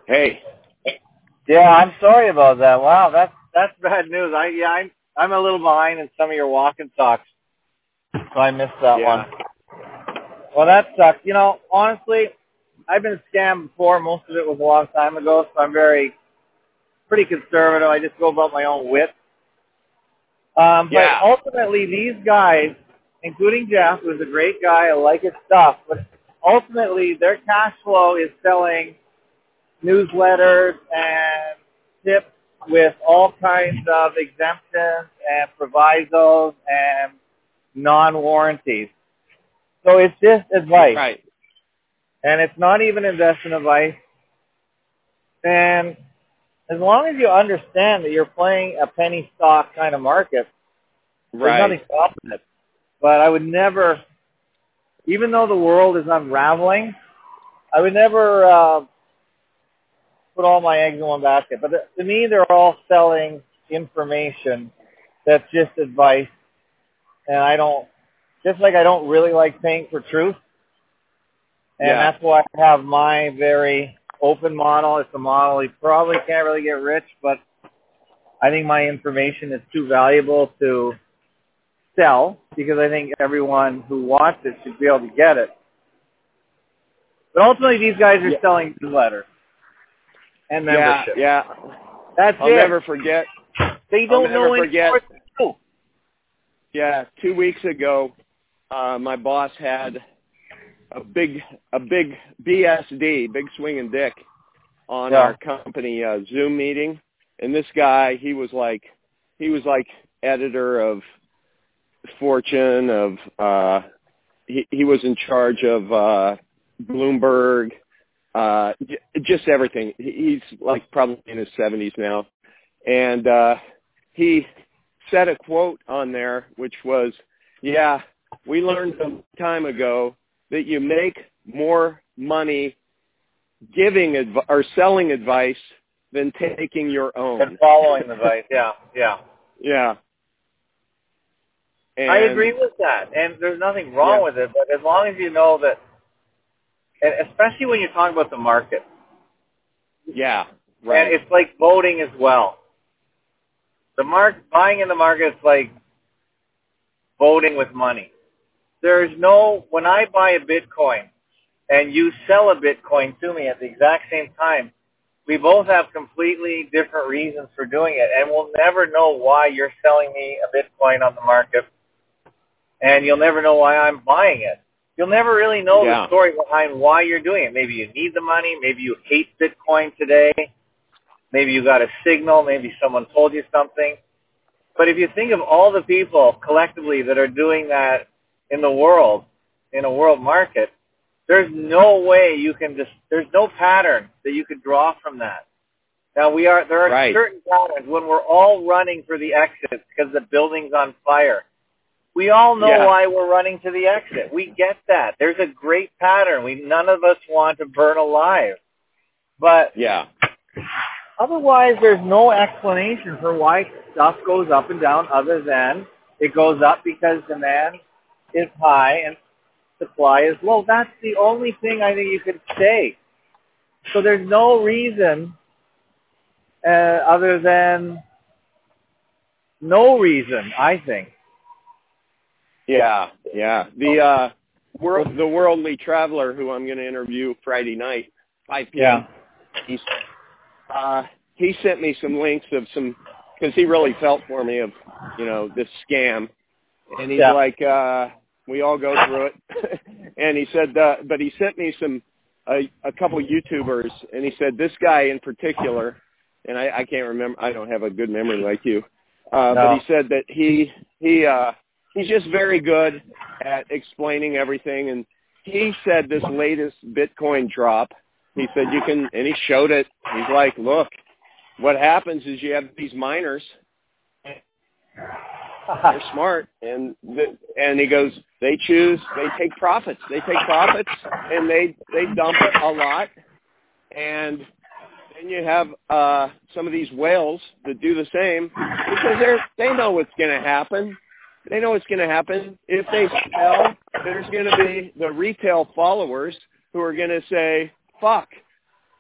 Hey. Yeah, I'm sorry about that. Wow, that's bad news. I'm a little behind in some of your walking talks, so I missed that one. Well, that sucks. You know, honestly, I've been scammed before. Most of it was a long time ago, so I'm pretty conservative. I just go about my own wit. But ultimately, these guys, including Jeff, who's a great guy, I like his stuff, but ultimately their cash flow is selling newsletters and tips with all kinds of exemptions and provisos and non-warranties. So it's just advice. Right. And it's not even investment advice. And as long as you understand that you're playing a penny stock kind of market, there's nothing stopping it. But I would never, even though the world is unraveling, I would never put all my eggs in one basket. But to me, they're all selling information that's just advice. And I don't really like paying for truth. And that's why I have my very open model. It's a model you probably can't really get rich, but I think my information is too valuable to sell because I think everyone who wants it should be able to get it. But ultimately, these guys are selling newsletters and membership. Yeah. That's I'll never forget. They don't know anymore. Yeah, 2 weeks ago, my boss had a big BSD, big swinging dick, on our company Zoom meeting, and this guy, he was like editor of Fortune, of he was in charge of Bloomberg, just everything. He's like probably in his 70s now, and he said a quote on there which was, we learned some time ago that you make more money giving or selling advice than taking your own. And following advice, yeah. Yeah. And I agree with that, and there's nothing wrong with it, but as long as you know that, and especially when you're talking about the market. Yeah, right. And it's like voting as well. Buying in the market is like voting with money. When I buy a Bitcoin and you sell a Bitcoin to me at the exact same time, we both have completely different reasons for doing it, and we'll never know why you're selling me a Bitcoin on the market, and you'll never know why I'm buying it. You'll never really know the story behind why you're doing it. Maybe you need the money. Maybe you hate Bitcoin today. Maybe you got a signal. Maybe someone told you something. But if you think of all the people collectively that are doing that in the world, in a world market, there's no way there's no pattern that you could draw from that. Now there are certain patterns when we're all running for the exit because the building's on fire. We all know why we're running to the exit. We get that. There's a great pattern. None of us want to burn alive. But otherwise, there's no explanation for why stuff goes up and down other than it goes up because demand is high and supply is low. That's the only thing I think you could say. So there's no reason other than no reason, I think. Yeah. The Worldly Traveler, who I'm going to interview Friday night, 5 p.m. He sent me some links of because he really felt for me of, this scam. And he's like, we all go through it. And he said, but he sent me a couple YouTubers, and he said this guy in particular, and I can't remember, I don't have a good memory like you, but he said that he's just very good at explaining everything. And he said this latest Bitcoin drop, he said and he showed it. He's like, look, what happens is you have these miners, they're smart, and he goes, they take profits, and they dump it a lot, and then you have some of these whales that do the same because they know what's going to happen. They know what's going to happen. If they sell, there's going to be the retail followers who are going to say, fuck,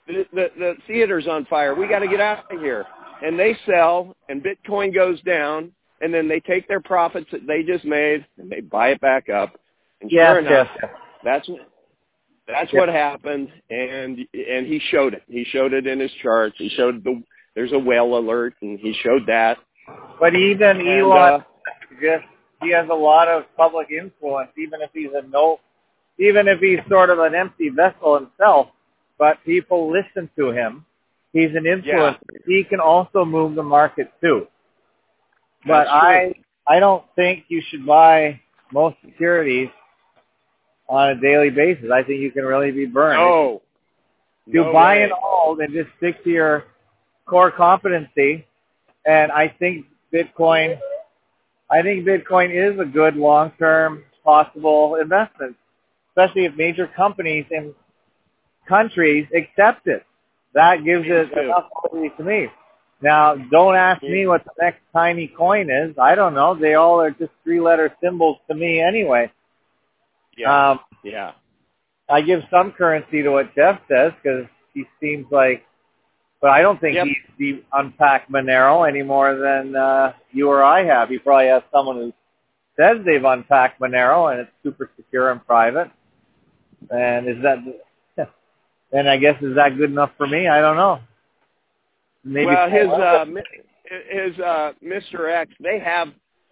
the theater's on fire. We got to get out of here. And they sell, and Bitcoin goes down, and then they take their profits that they just made, and they buy it back up. And sure enough, that's what happened, and he showed it. He showed it in his charts. He showed there's a whale alert, and he showed that. But even Elon, he has a lot of public influence, even if he's sort of an empty vessel himself. But people listen to him. He's an influencer. Yeah. He can also move the market too. But I don't think you should buy most securities on a daily basis. I think you can really be burned. No. You buy and hold and just stick to your core competency. And I think Bitcoin is a good long-term possible investment, especially if major companies and countries accept it. That gives it enough value to me. Now, don't ask me what the next tiny coin is. I don't know. They all are just three-letter symbols to me anyway. Yeah. I give some currency to what Jeff says because he seems like, but I don't think he's unpacked Monero any more than you or I have. He probably has someone who says they've unpacked Monero and it's super secure and private. And and I guess is that good enough for me? I don't know. Maybe well, his Mr. X, they have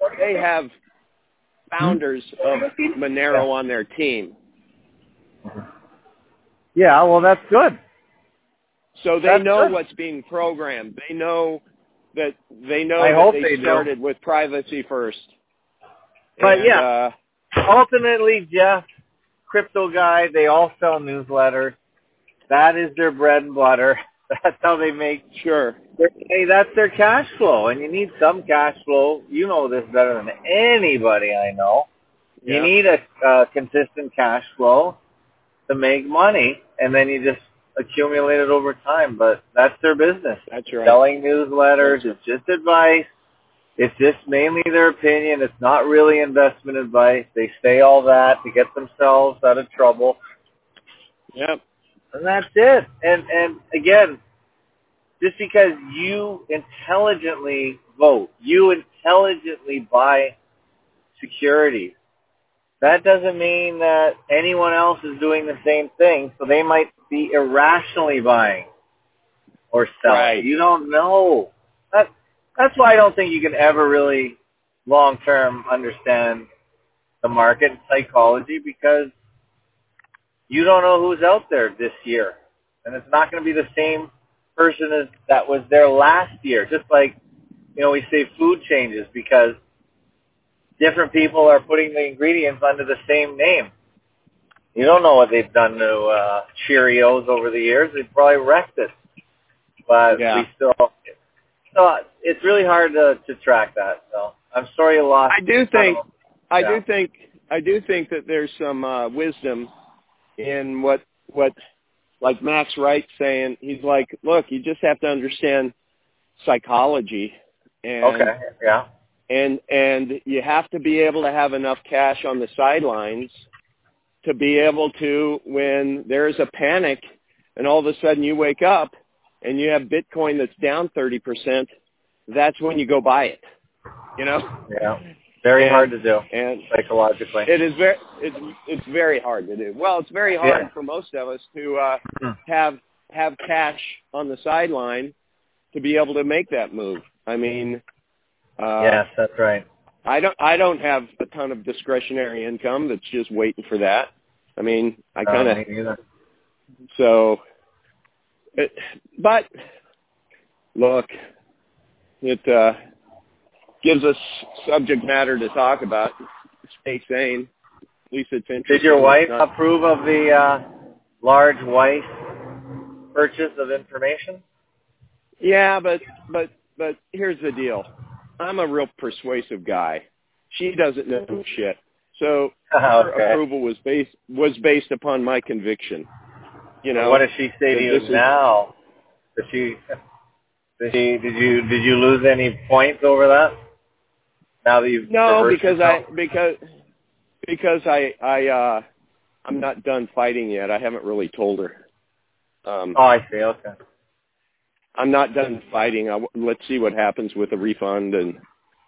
founders of Monero on their team. Yeah, well, that's good. So they know what's being programmed. They know that they started with privacy first. But ultimately, Jeff, crypto guy, they all sell newsletters. That is their bread and butter. That's how they make that's their cash flow, and you need some cash flow. You know this better than anybody I know. You need a consistent cash flow to make money, and then you just accumulate it over time. But that's their business. That's right. Selling newsletters, it's just advice. It's just mainly their opinion. It's not really investment advice. They say all that to get themselves out of trouble. Yep. And that's it. And again, just because you intelligently vote, you intelligently buy securities, that doesn't mean that anyone else is doing the same thing. So they might be irrationally buying or selling. Right. You don't know. That's why I don't think you can ever really long-term understand the market and psychology, because you don't know who's out there this year. And it's not going to be the same person as that was there last year. Just like, we say food changes because different people are putting the ingredients under the same name. You don't know what they've done to Cheerios over the years. They've probably wrecked it. But so it's really hard to track that. So I'm sorry you lost. I do think that there's some wisdom in what like Max Wright's saying. He's like, look, you just have to understand psychology, and and you have to be able to have enough cash on the sidelines to be able to, when there's a panic and all of a sudden you wake up and you have Bitcoin that's down 30%, that's when you go buy it. Yeah. Very hard to do, and psychologically. It is it's very hard to do. Well, it's very hard for most of us to have cash on the sideline to be able to make that move. I mean, yes, that's right. I don't have a ton of discretionary income that's just waiting for that. I mean, I kind of me neither. So, but look, it gives us subject matter to talk about. Stay sane. At least it's interesting. Did your wife approve of the large wife purchase of information? Yeah, but here's the deal. I'm a real persuasive guy. She doesn't know shit. So her approval was based upon my conviction. What does she say to you now? Did you lose any points over that? Now that you've because I'm not done fighting yet. I haven't really told her. I see. Okay. I'm not done fighting. Let's see what happens with the refund, and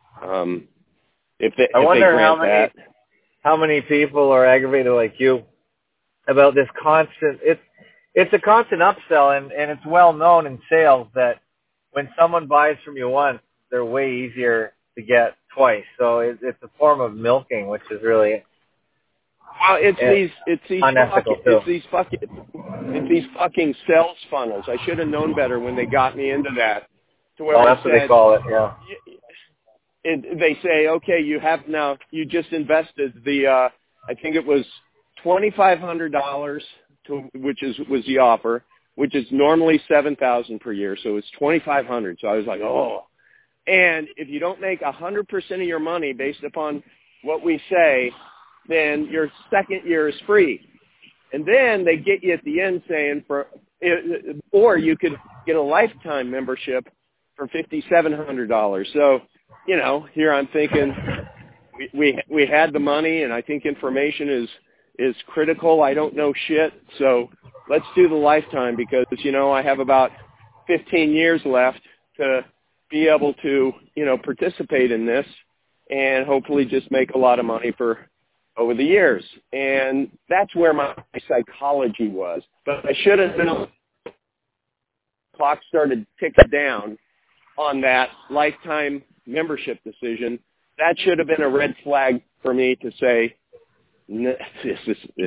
if they grant how many people are aggravated like you about this constant. It's a constant upsell, and it's well known in sales that when someone buys from you once, they're way easier to get twice. So it's a form of milking, which is really it's these fucking sales funnels. I should have known better when they got me into that. To where that's what they call it. Yeah. They say, okay, you just invested I think it was $2,500 which was the offer, which is normally $7,000 per year, so it's $2,500. So I was like, oh. And if you don't make 100% of your money based upon what we say, then your second year is free. And then they get you at the end saying or you could get a lifetime membership for $5,700. So, here I'm thinking we had the money, and I think information is critical. I don't know shit, so let's do the lifetime because, I have about 15 years left to be able to, participate in this and hopefully just make a lot of money over the years. And that's where my psychology was. But I should have known the clock started ticking down on that lifetime membership decision. That should have been a red flag for me to say, this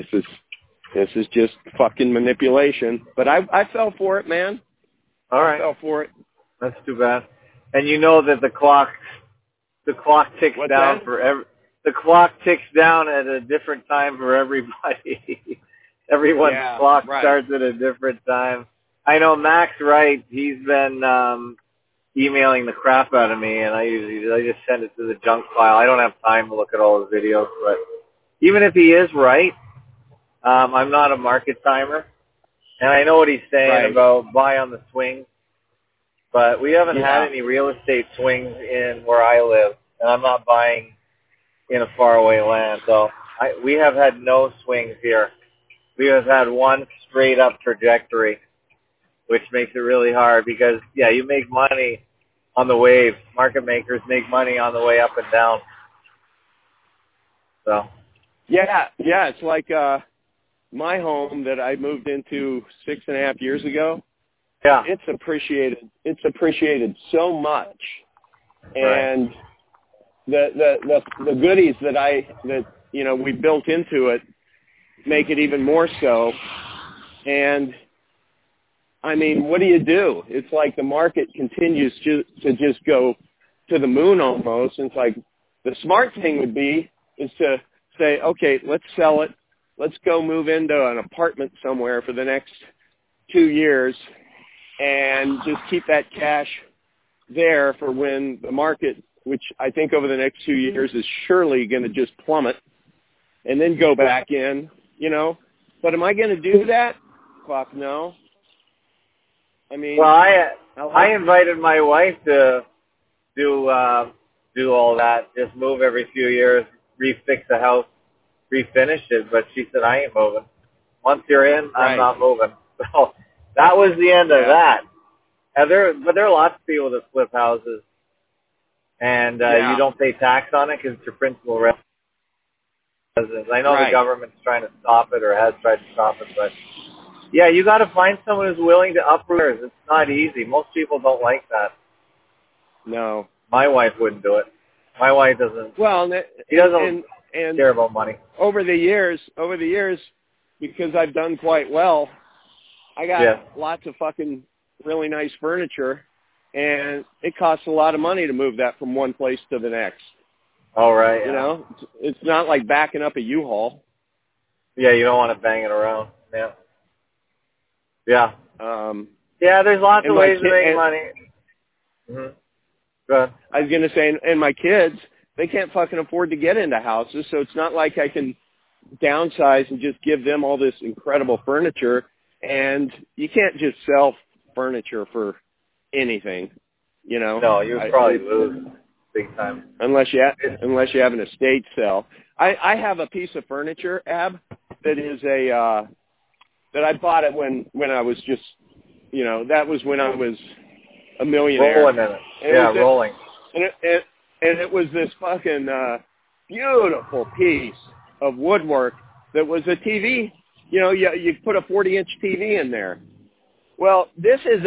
is just fucking manipulation. But I fell for it, man. All right. I fell for it. That's too bad. And you know that the clock ticks down for the clock ticks down at a different time for everybody. Everyone's clock starts at a different time. I know Max Wright, he's been emailing the crap out of me, and I just send it to the junk file. I don't have time to look at all his videos, but even if he is right, I'm not a market timer, and I know what he's saying about buy on the swing, but we haven't had any real estate swings in where I live, and I'm not buying in a faraway land, so we have had no swings here. We have had one straight up trajectory, which makes it really hard because, you make money on the wave. Market makers make money on the way up and down. So. Yeah, it's like my home that I moved into 6.5 years ago. Yeah. It's appreciated so much. And the goodies that we built into it make it even more so. And I mean, what do you do? It's like the market continues to just go to the moon almost. And it's like the smart thing would be is to say, okay, let's sell it. Let's go move into an apartment somewhere for the next 2 years and just keep that cash there for when the market, which I think over the next 2 years is surely going to just plummet, and then go back in, But am I going to do that? Fuck no. I mean, well, I invited my wife to do all that, just move every few years, refix the house, refinish it, but she said, I ain't moving. Once you're in, I'm not moving. So that was the end of that. And there are lots of people that flip houses, and you don't pay tax on it because it's your principal residence. I know the government's trying to stop it or has tried to stop it, but you got to find someone who's willing to uproot. It's not easy. Most people don't like that. No. My wife wouldn't do it. My wife doesn't. Well, she doesn't care about money. Over the years, because I've done quite well, I got lots of fucking really nice furniture, and it costs a lot of money to move that from one place to the next. All right. It's not like backing up a U-Haul. Yeah, you don't want to bang it around. Yeah. Yeah. There's lots of ways to make money. Mm-hmm. Go ahead. I was going to say, and my kids, they can't fucking afford to get into houses, so it's not like I can downsize and just give them all this incredible furniture. And you can't just sell furniture for anything, No, you would probably lose big time. Unless you have an estate sale. I have a piece of furniture, Ab, that is that I bought it when I was just, you know, that was when I was a millionaire. Rolling in it. Rolling. And it was this fucking beautiful piece of woodwork that was a TV. You know, you put a 40-inch TV in there. Well, this is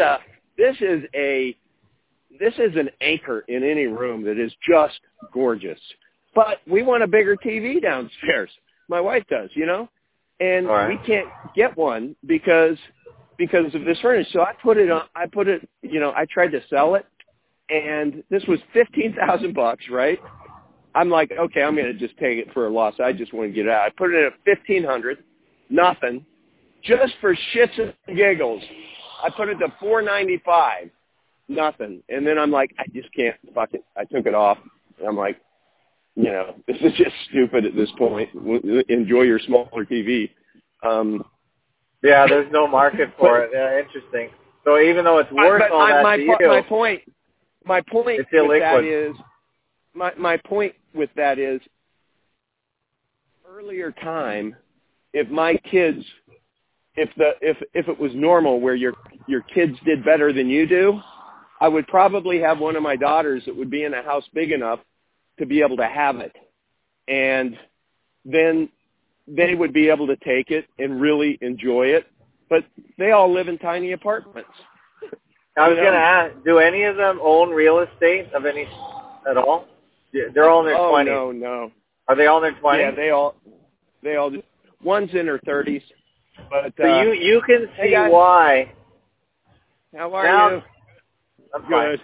an anchor in any room that is just gorgeous. But we want a bigger TV downstairs. My wife does, you know, and we can't get one because of this furniture. So I put it, you know, I tried to sell it, and this was $15,000, right? I'm like, okay, I'm going to just take it for a loss. I just want to get it out. I put it at $1,500, nothing, just for shits and giggles. I put it to $495, nothing. And then I'm like, I just can't, fuck it. I took it off. And I'm like, you know, this is just stupid at this point. Enjoy your smaller TV. Yeah, there's no market for it. Yeah, interesting. So even though it's worth all that to you, my point it's illiquid. My point with that is, earlier time, if my kids, if it was normal where your kids did better than you do, I would probably have one of my daughters that would be in a house big enough to be able to have it. And then they would be able to take it and really enjoy it. But they all live in tiny apartments. I was going to ask, do any of them own real estate of any at all? They're all in their 20s. No. Are they all in their 20s? Yeah, they all do. One's in her 30s. But so you can see why. How are you? I'm good.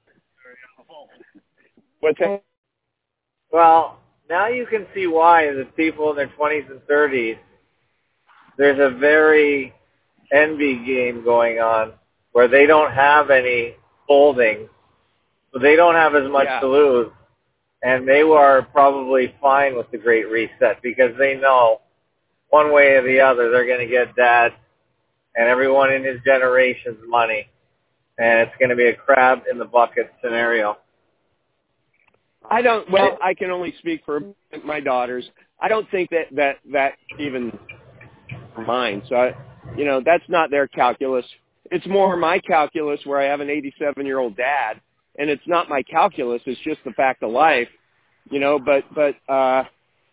What's that? Well, now you can see why the people in their 20s and 30s, there's a very envy game going on where they don't have any holdings, so they don't have as much to lose, and they were probably fine with the Great Reset because they know one way or the other they're going to get Dad and everyone in his generation's money, and it's going to be a crab in the bucket scenario. I can only speak for my daughters. I don't think that even mine. So, that's not their calculus. It's more my calculus where I have an 87-year-old dad, and it's not my calculus. It's just the fact of life, but the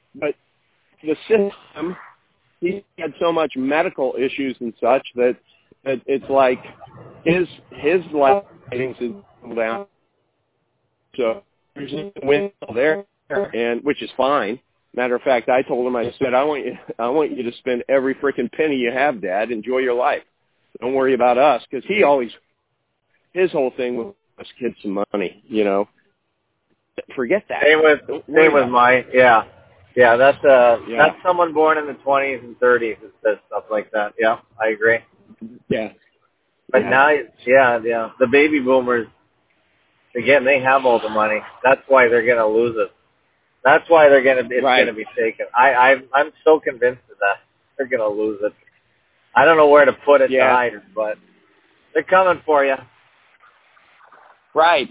system, he had so much medical issues and such that it's like his life savings is down. So there's a window there, and which is fine. Matter of fact, I told him, I said, I want you to spend every freaking penny you have, Dad. Enjoy your life. Don't worry about us, because his whole thing was get some money, Forget that. Same with my, yeah. That's someone born in the 20s and 30s that says stuff like that. Yeah, I agree. Yeah. But now, the baby boomers, again, they have all the money. That's why they're going to lose it. That's why it's going to be taken. I'm so convinced of that. They're going to lose it. I don't know where to put it to hide it, but they're coming for you. Right.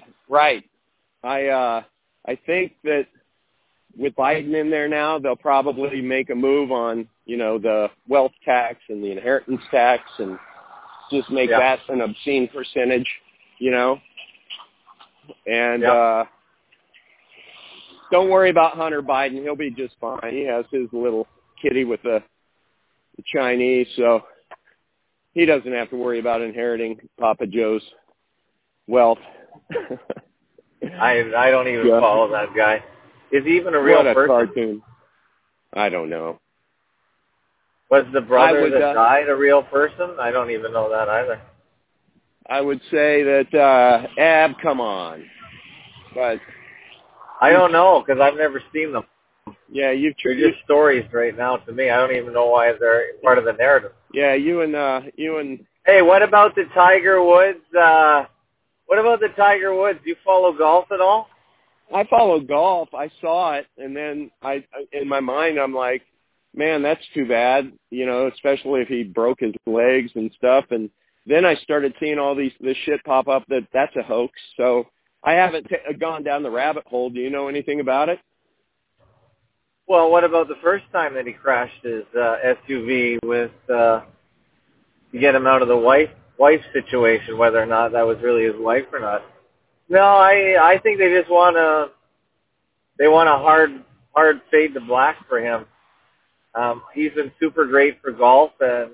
I think that with Biden in there now, they'll probably make a move on, the wealth tax and the inheritance tax and just make that an obscene percentage, And don't worry about Hunter Biden. He'll be just fine. He has his little kitty with the Chinese, so he doesn't have to worry about inheriting Papa Joe's wealth. I don't even follow that guy. Is he even a real person? Cartoon. I don't know. Was the brother that died a real person? I don't even know that either. I would say that, come on. But I don't know, because I've never seen them. Yeah, they're just stories right now to me. I don't even know why they're part of the narrative. Yeah, you and. Hey, what about the Tiger Woods? Do you follow golf at all? I follow golf. I saw it, and then in my mind, I'm like, man, that's too bad. Especially if he broke his legs and stuff. And then I started seeing all this shit pop up that's a hoax. So I haven't gone down the rabbit hole. Do you know anything about it? Well, what about the first time that he crashed his SUV with to get him out of the wife situation, whether or not that was really his wife or not. No, I think they just want a hard fade to black for him. He's been super great for golf and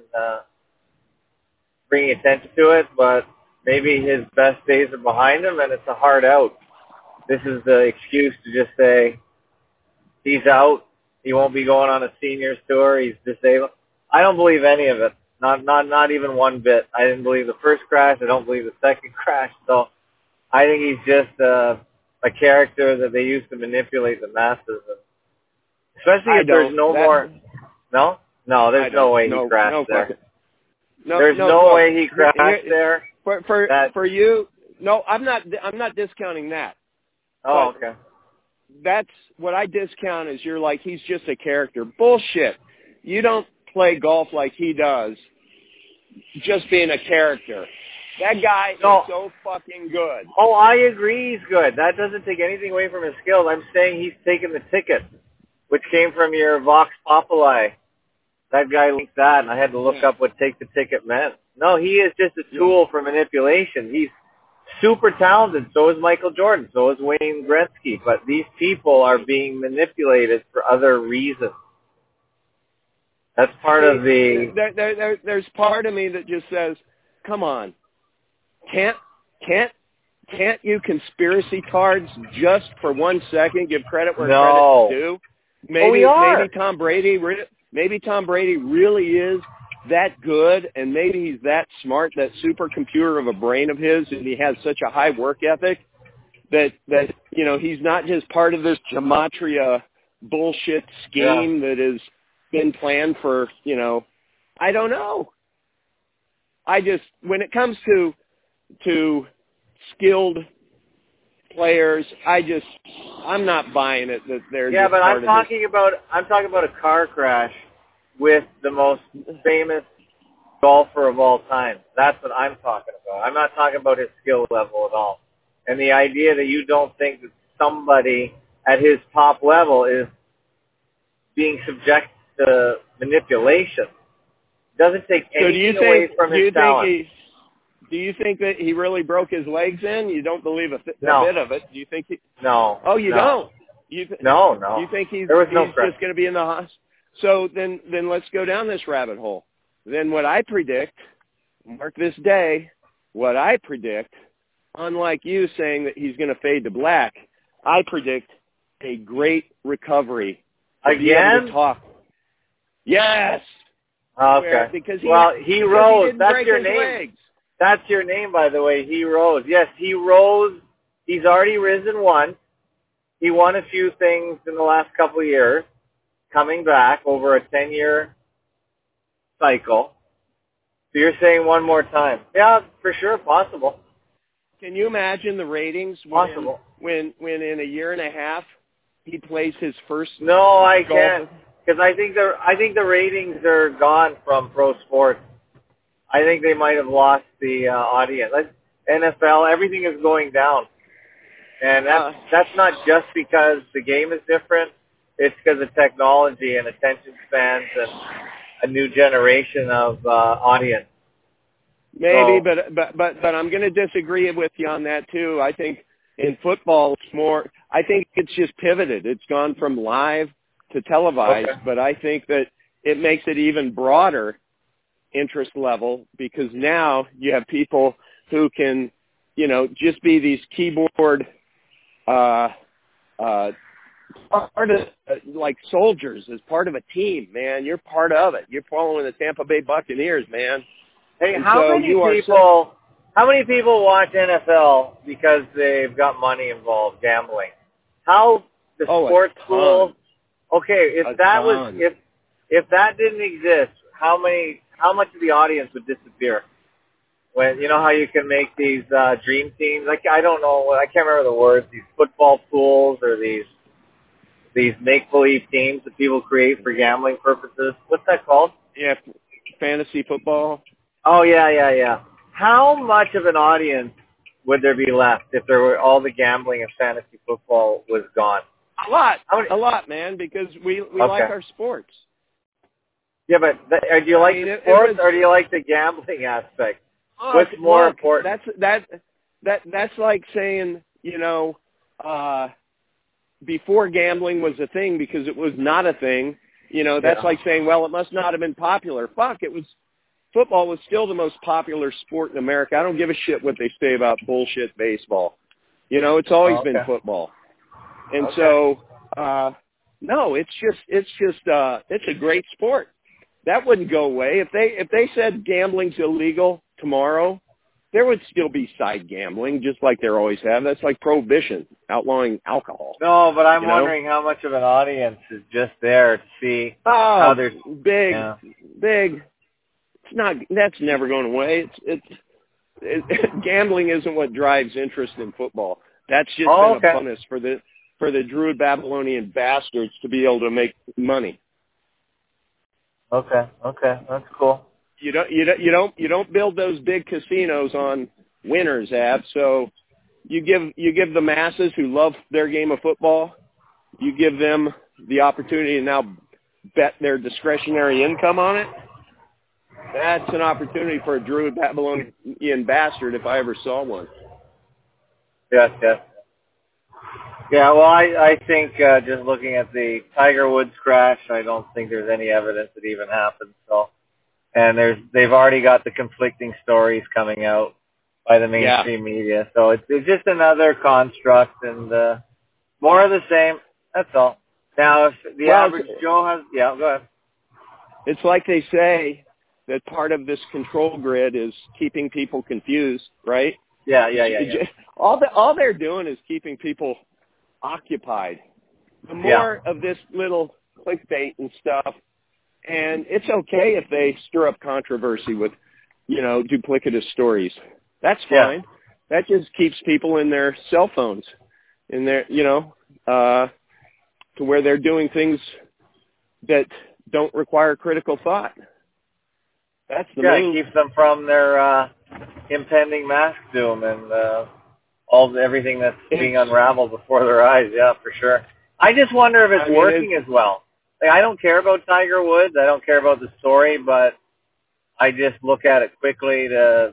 bringing attention to it, but maybe his best days are behind him, and it's a hard out. This is the excuse to just say he's out. He won't be going on a seniors tour. He's disabled. I don't believe any of it. Not even one bit. I didn't believe the first crash. I don't believe the second crash. So I think he's just a character that they use to manipulate the masses. Especially if there's no more. No, there's no way he crashed there. There's no way he crashed there. For you, no, I'm not discounting that. Oh, okay. That's what I discount is you're like, he's just a character. Bullshit. You don't play golf like he does just being a character. That guy is so fucking good. Oh, I agree he's good. That doesn't take anything away from his skills. I'm saying he's taken the ticket, which came from your Vox Populi. That guy linked that, and I had to look up what take the ticket meant. No, he is just a tool for manipulation. He's super talented. So is Michael Jordan. So is Wayne Gretzky. But these people are being manipulated for other reasons. That's part of the... There's part of me that just says, come on. Can't you conspiracy cards just for 1 second give credit where credit's due? Maybe Tom Brady really is that good, and maybe he's that smart, that supercomputer of a brain of his, and he has such a high work ethic that he's not just part of this gematria bullshit scheme that has been planned for, I don't know. When it comes to skilled players, I'm not buying it that they're just but part I'm talking about a car crash with the most famous golfer of all time. That's what I'm talking about. I'm not talking about his skill level at all. And the idea that you don't think that somebody at his top level is being subject to manipulation doesn't take anything away from his talent. Do you think that he really broke his legs in? You don't believe a bit of it. Do you think he... No. Oh, you don't? No. You think he's just going to be in the hospital? So then let's go down this rabbit hole. Then what I predict, mark this day, what I predict, unlike you saying that he's going to fade to black, I predict a great recovery. Again? To talk. Yes. Okay. Because he rose. That's your name. Legs. That's your name, by the way. He rose. Yes, he rose. He's already risen once. He won a few things in the last couple of years, coming back over a 10-year cycle. So you're saying one more time. Yeah, for sure, possible. Can you imagine the ratings possible when in a year and a half he plays his first No, I can't. Because I think the ratings are gone from pro sports. I think they might have lost the audience. NFL, everything is going down. And that's not just because the game is different. It's because of technology and attention spans and a new generation of audience. Maybe, but I'm going to disagree with you on that too. I think in football it's more. I think it's just pivoted. It's gone from live to televised, but I think that it makes it even broader interest level because now you have people who can, just be these keyboard part of like soldiers as part of a team, man. You're part of it. You're following the Tampa Bay Buccaneers, man. Hey, how many people watch NFL because they've got money involved, gambling? How the sports schools? Okay, if that didn't exist, how much of the audience would disappear? When how you can make these dream teams? Like I don't know, I can't remember the words. These football pools or these make-believe teams that people create for gambling purposes. What's that called? Yeah, fantasy football. Oh yeah. How much of an audience would there be left if there were all the gambling and fantasy football was gone? A lot, man, because we like our sports. Yeah, but do you like the sports or do you like the gambling aspect? What's more important? That's like saying, before gambling was a thing because it was not a thing. That's like saying, well, it must not have been popular. Fuck, football was still the most popular sport in America. I don't give a shit what they say about bullshit baseball. It's always been football. And so, no, it's a great sport. That wouldn't go away. If they said gambling's illegal tomorrow, there would still be side gambling, just like there always have. That's like prohibition, outlawing alcohol. No, but I'm wondering how much of an audience is just there to see how they're big. That's never going away. Gambling isn't what drives interest in football. That's just been a bonus for the Druid Babylonian bastards to be able to make money. Okay, that's cool. You don't build those big casinos on winners, Ab. So you give the masses who love their game of football, you give them the opportunity to now bet their discretionary income on it. That's an opportunity for a Druid Babylonian bastard if I ever saw one. Yes. Yeah, well, I think just looking at the Tiger Woods crash, I don't think there's any evidence it even happened. So, and they've already got the conflicting stories coming out by the mainstream media. So it's just another construct and more of the same. That's all. Now, if the average Joe has, go ahead. It's like they say that part of this control grid is keeping people confused, right? Yeah. All they're doing is keeping people occupied. The more of this little clickbait and stuff, and it's okay if they stir up controversy with, duplicitous stories. That's fine. That just keeps people in their cell phones, in their, to where they're doing things that don't require critical thought. That's the move. It keeps them from their impending mass doom and everything that's being unraveled before their eyes. Yeah, for sure. I just wonder if it's working as well. Like, I don't care about Tiger Woods. I don't care about the story, but I just look at it quickly to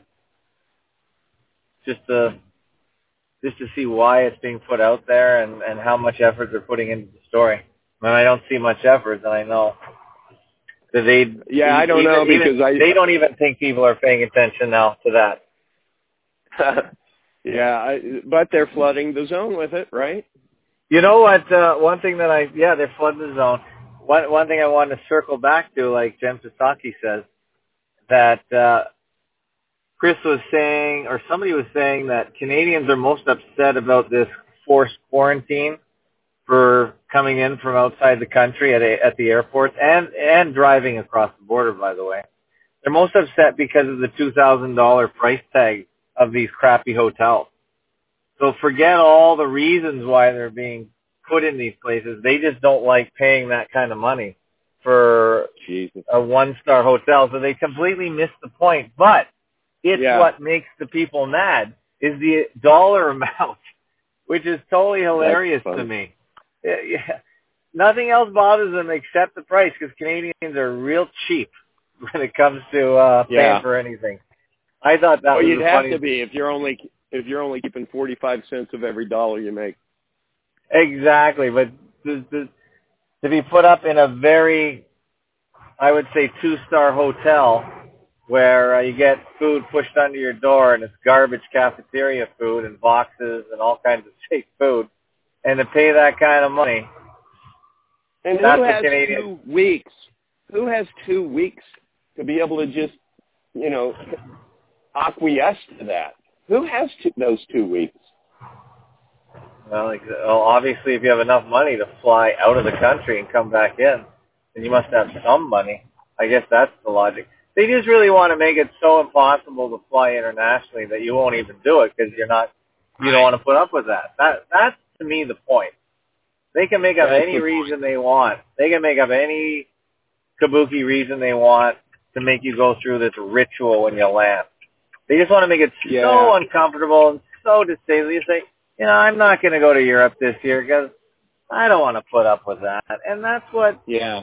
see why it's being put out there and how much effort they're putting into the story. And I don't see much effort, and I know that I don't know because they don't even think people are paying attention now to that. But they're flooding the zone with it, right? You know what? One thing that they're flooding the zone. One thing I wanted to circle back to, like Jen Psaki says, that Chris was saying, or somebody was saying, that Canadians are most upset about this forced quarantine for coming in from outside the country at the airports and driving across the border, by the way. They're most upset because of the $2,000 price tag of these crappy hotels. So forget all the reasons why they're being put in these places. They just don't like paying that kind of money for a one-star hotel. So they completely miss the point. But it's what makes the people mad is the dollar amount, which is totally hilarious to me. Yeah. Nothing else bothers them except the price because Canadians are real cheap when it comes to paying for anything. I thought that was you'd have to be if you're only keeping 45 cents of every dollar you make. Exactly, but to be put up in a very, I would say, 2-star hotel where you get food pushed under your door and it's garbage cafeteria food and boxes and all kinds of fake food, and to pay that kind of money. And who has 2 weeks? Who has 2 weeks to be able to just, acquiesce to that? Who has those 2 weeks? Well, obviously, if you have enough money to fly out of the country and come back in, then you must have some money. I guess that's the logic. They just really want to make it so impossible to fly internationally that you won't even do it because you don't want to put up with that. That's to me the point. They can make up any reason they want. They can make up any kabuki reason they want to make you go through this ritual when you land. They just want to make it so uncomfortable and so disable. You say, I'm not going to go to Europe this year because I don't want to put up with that. And that's what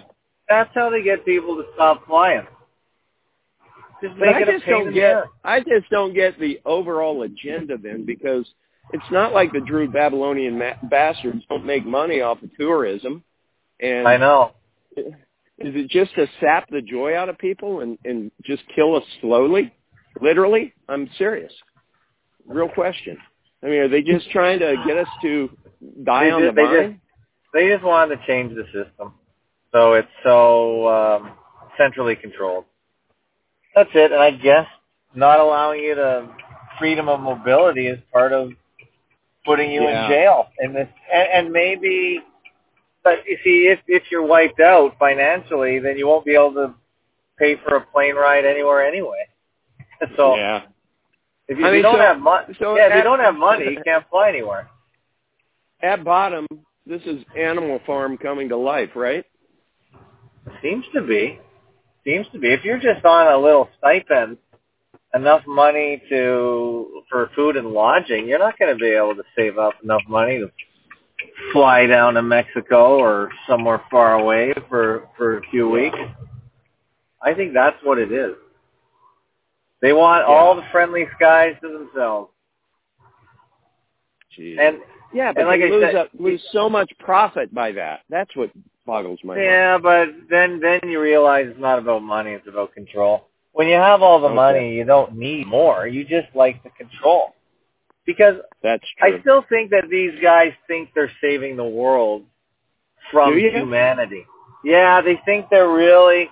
That's how they get people to stop flying. Just make it a pain in the ass. I just don't get the overall agenda then, because it's not like the Druid Babylonian bastards don't make money off of tourism. And I know. Is it just to sap the joy out of people and just kill us slowly? Literally? I'm serious. Real question. I mean, are they just trying to get us to die on the vine? They just wanted to change the system. So it's so centrally controlled. That's it. And I guess not allowing you to freedom of mobility is part of putting you in jail. And maybe, but you see, if you're wiped out financially, then you won't be able to pay for a plane ride anywhere anyway. So if you don't have money, if you don't have money, you can't fly anywhere. At bottom, this is Animal Farm coming to life, right? Seems to be. If you're just on a little stipend, enough money for food and lodging, you're not going to be able to save up enough money to fly down to Mexico or somewhere far away for a few weeks. I think that's what it is. They want all the friendly skies to themselves. Jeez. But like they lose so much profit by that. That's what boggles my mind. Yeah, but then you realize it's not about money, it's about control. When you have all the money, you don't need more. You just like the control. Because that's true. I still think that these guys think they're saving the world from humanity. Yeah, they think they're really,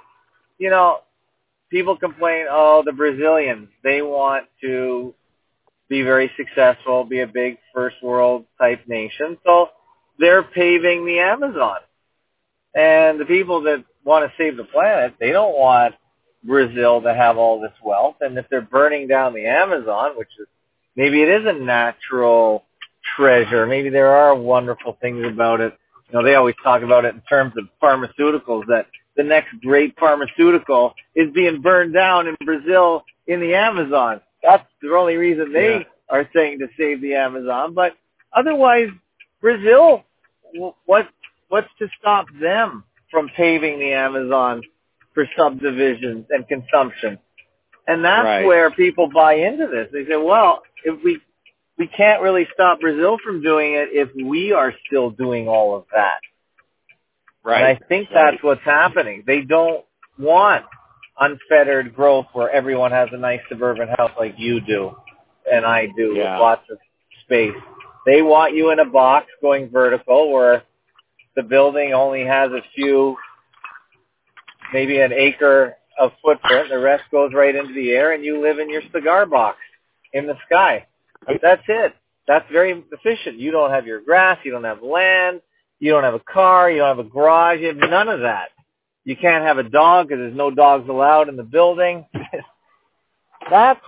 people complain, the Brazilians, they want to be very successful, be a big first world type nation. So they're paving the Amazon. And the people that want to save the planet, they don't want Brazil to have all this wealth. And if they're burning down the Amazon, which is, maybe it is a natural treasure, maybe there are wonderful things about it. They always talk about it in terms of pharmaceuticals, that the next great pharmaceutical is being burned down in Brazil in the Amazon. That's the only reason they are saying to save the Amazon. But otherwise, Brazil, what's to stop them from paving the Amazon for subdivisions and consumption? And that's where people buy into this. They say, well, if we can't really stop Brazil from doing it if we are still doing all of that. Right. And I think that's what's happening. They don't want unfettered growth where everyone has a nice suburban house like you do and I do with lots of space. They want you in a box going vertical where the building only has a few, maybe an acre of footprint. The rest goes right into the air and you live in your cigar box in the sky. That's it. That's very efficient. You don't have your grass. You don't have land. You don't have a car. You don't have a garage. You have none of that. You can't have a dog because there's no dogs allowed in the building. That's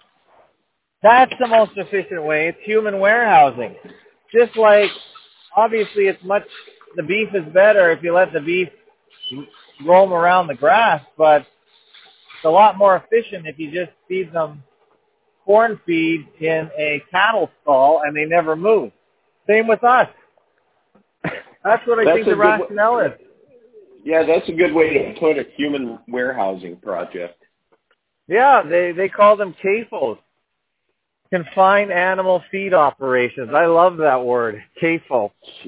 the most efficient way. It's human warehousing. Just like, obviously, the beef is better if you let the beef roam around the grass, but it's a lot more efficient if you just feed them corn feed in a cattle stall and they never move. Same with us. That's what I think the rationale is. Yeah, that's a good way to put a human warehousing project. Yeah, they call them CAFOs. Confined Animal Feed Operations. I love that word, CAFO.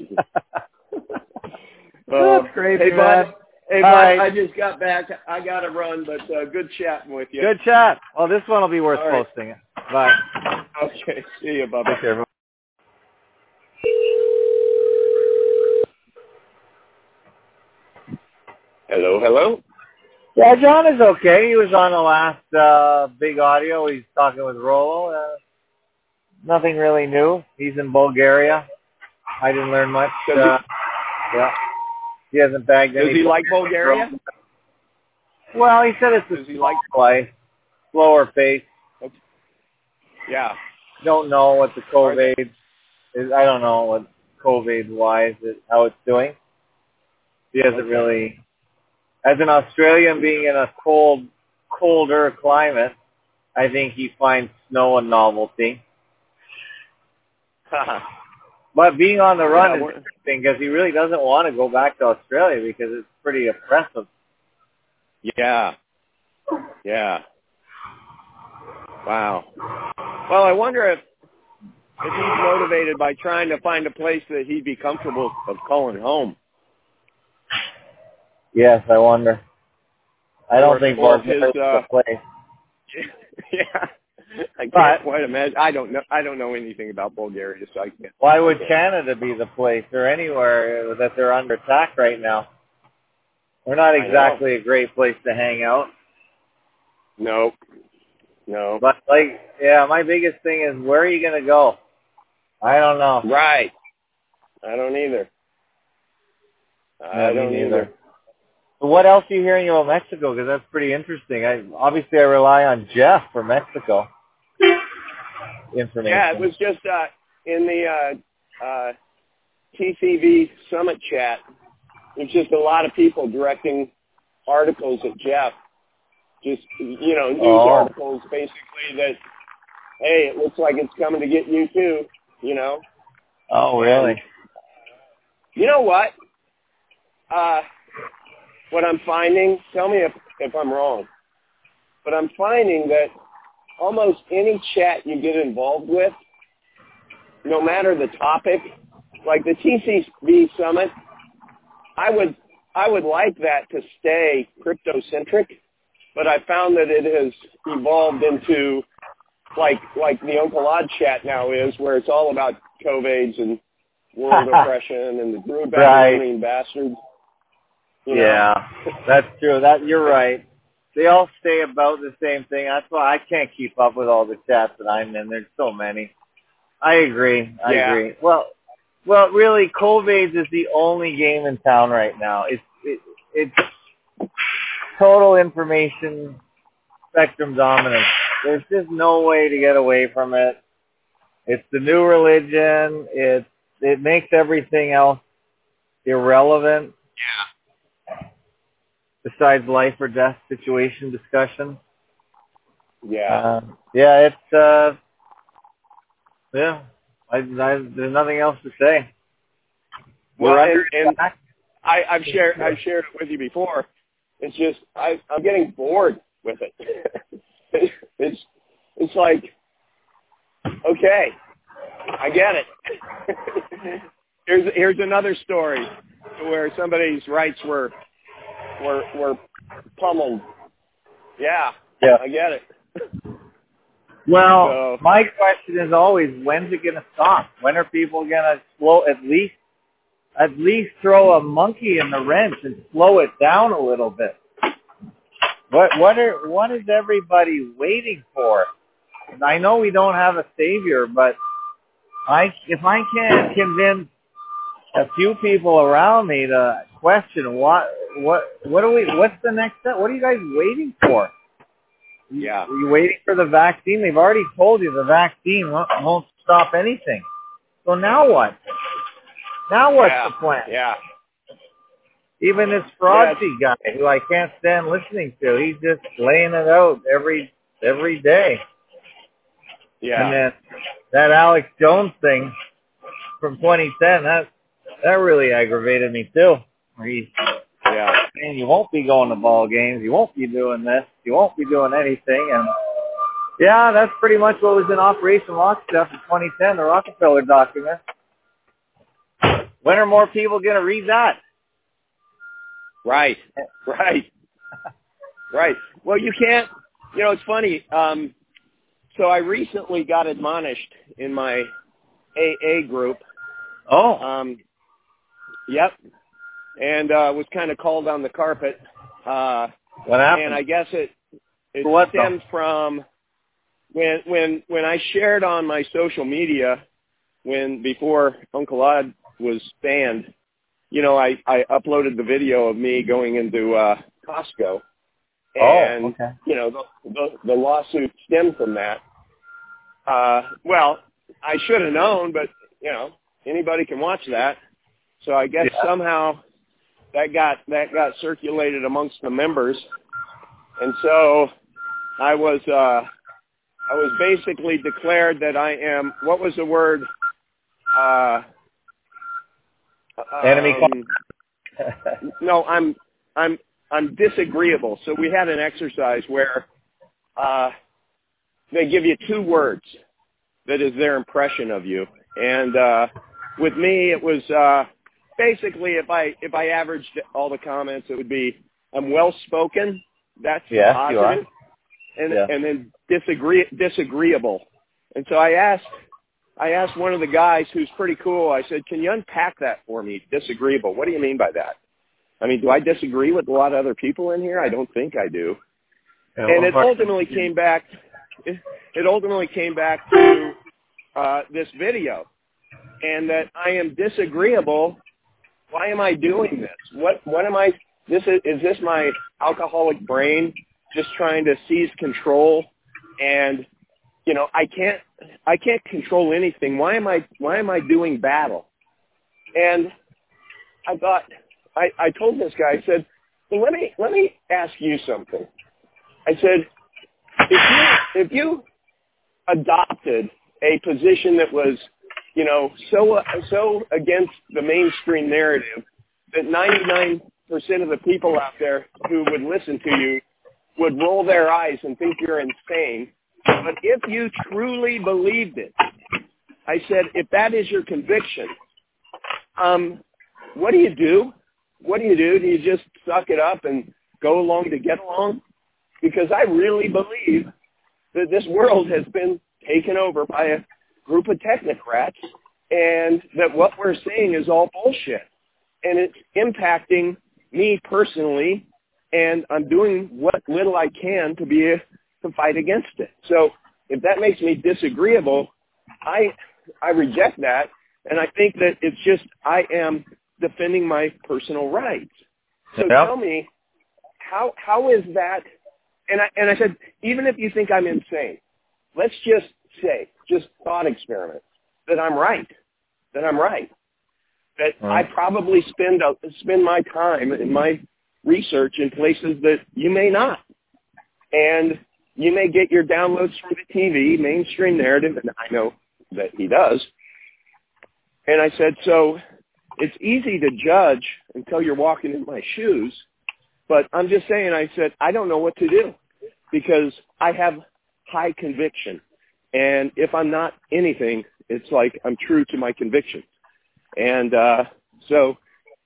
That's crazy, hey, man. Hey, Bud, I just got back. I got to run, but good chatting with you. Good chat. Well, this one will be worth posting. Bye. Okay. See you, Bubba. Take care. Hello? Yeah, John is okay. He was on the last big audio. He's talking with Rollo. Nothing really new. He's in Bulgaria. I didn't learn much. He hasn't bagged any. Does he like Bulgaria? Well, he said it's a slower pace. Yeah. Don't know what the COVID is. I don't know what COVID-wise how it's doing. He hasn't really. As an Australian being in a colder climate, I think he finds snow a novelty. But being on the run is interesting because he really doesn't want to go back to Australia because it's pretty oppressive. Yeah. Yeah. Wow. Well, I wonder if he's motivated by trying to find a place that he'd be comfortable of calling home. Yes, I wonder. I don't think Bulgaria is the place. Yeah. I can't quite imagine. I don't know anything about Bulgaria, so I can't. Why would Canada be the place, or anywhere that they're under attack right now? We're not exactly a great place to hang out. No. But my biggest thing is, where are you going to go? I don't know. Right. I don't either. I don't either. So what else are you hearing about Mexico? Because that's pretty interesting. Obviously I rely on Jeff for Mexico information. Yeah, it was just in the TCV Summit chat. There's just a lot of people directing articles at Jeff. Just, news articles basically that, hey, it looks like it's coming to get you too, Oh, really? And you know what? What I'm finding, tell me if I'm wrong, but I'm finding that almost any chat you get involved with, no matter the topic, like the TCV Summit, I would like that to stay crypto-centric, but I found that it has evolved into like the Uncle Odd chat now is, where it's all about COVIDs and world oppression and the brood green bastards. Yeah, that's true. You're right. They all say about the same thing. That's why I can't keep up with all the chats that I'm in. There's so many. I agree. I agree. Well, really, COVIDs is the only game in town right now. It's total information spectrum dominance. There's just no way to get away from it. It's the new religion. It makes everything else irrelevant. Yeah. Besides life or death situation discussion. Yeah. There's nothing else to say. Well, and I've shared it with you before. It's just I'm getting bored with it. It's like, okay, I get it. Here's another story where somebody's rights were pummeled. Yeah, I get it. Well, my question is always, when's it going to stop? When are people going to at least throw a monkey in the wrench and slow it down a little bit? What is everybody waiting for? I know we don't have a savior, but if I can't convince a few people around me to question what's the next step? What are you guys waiting for? Yeah. Are you waiting for the vaccine? They've already told you the vaccine won't stop anything. So now what? Now what's the plan? Yeah. Even this Frosty guy, who I can't stand listening to, he's just laying it out every day. Yeah. And then that Alex Jones thing from 2010, that really aggravated me too. Where he's saying you won't be going to ball games, you won't be doing this, you won't be doing anything, and that's pretty much what was in Operation Lockstep in 2010, the Rockefeller document. When are more people going to read that? Right. Well, you can't, it's funny. So I recently got admonished in my AA group. Oh. Yep. And was kind of called on the carpet. What happened? And I guess it stemmed from when I shared on my social media before Uncle Odd was banned. I uploaded the video of me going into Costco. And, the lawsuit stemmed from that. Well, I should have known, but, anybody can watch that. So I guess somehow that got circulated amongst the members. And so I was basically declared that I am, what was the word? Enemy. No, I'm I'm disagreeable. So we had an exercise where they give you 2 words that is their impression of you. And with me, it was basically if I averaged all the comments, it would be I'm well-spoken. That's positive. And then disagreeable. And so I asked one of the guys who's pretty cool, I said, can you unpack that for me, disagreeable? What do you mean by that? I mean, do I disagree with a lot of other people in here? I don't think I do. Yeah, and it ultimately came back to this video, and that I am disagreeable. Why am I doing this? What am I? Is this my alcoholic brain just trying to seize control? And I can't control anything. Why am I doing battle? And I thought, I told this guy, I said, well, let me ask you something. I said, if you adopted a position that was, so against the mainstream narrative that 99% of the people out there who would listen to you would roll their eyes and think you're insane. But if you truly believed it, I said, if that is your conviction, what do you do? What do you do? Do you just suck it up and go along to get along? Because I really believe that this world has been taken over by a group of technocrats and that what we're seeing is all bullshit. And it's impacting me personally, and I'm doing what little I can to fight against it. So if that makes me disagreeable, I reject that, and I think that it's just I am defending my personal rights. So tell me, how is that? And I said, even if you think I'm insane, let's just say, just thought experiment, that I'm right. That I probably spend my time and my research in places that you may not. And you may get your downloads from the TV, mainstream narrative, and I know that he does. And I said, so it's easy to judge until you're walking in my shoes, but I'm just saying, I said, I don't know what to do because I have high conviction. And if I'm not anything, it's like I'm true to my conviction. And so,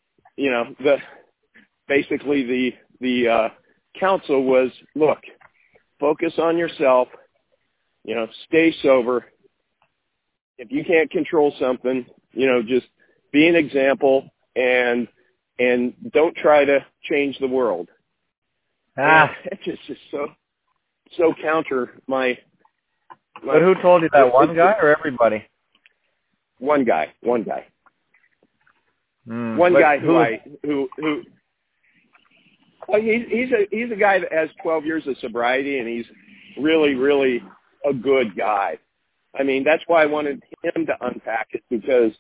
basically the counsel was, look, focus on yourself, stay sober. If you can't control something, just be an example and don't try to change the world. It's just so counter my. But who told you that? One guy or everybody? One guy. One guy who well, he's a guy that has 12 years of sobriety, and he's really, really a good guy. I mean, that's why I wanted him to unpack it because,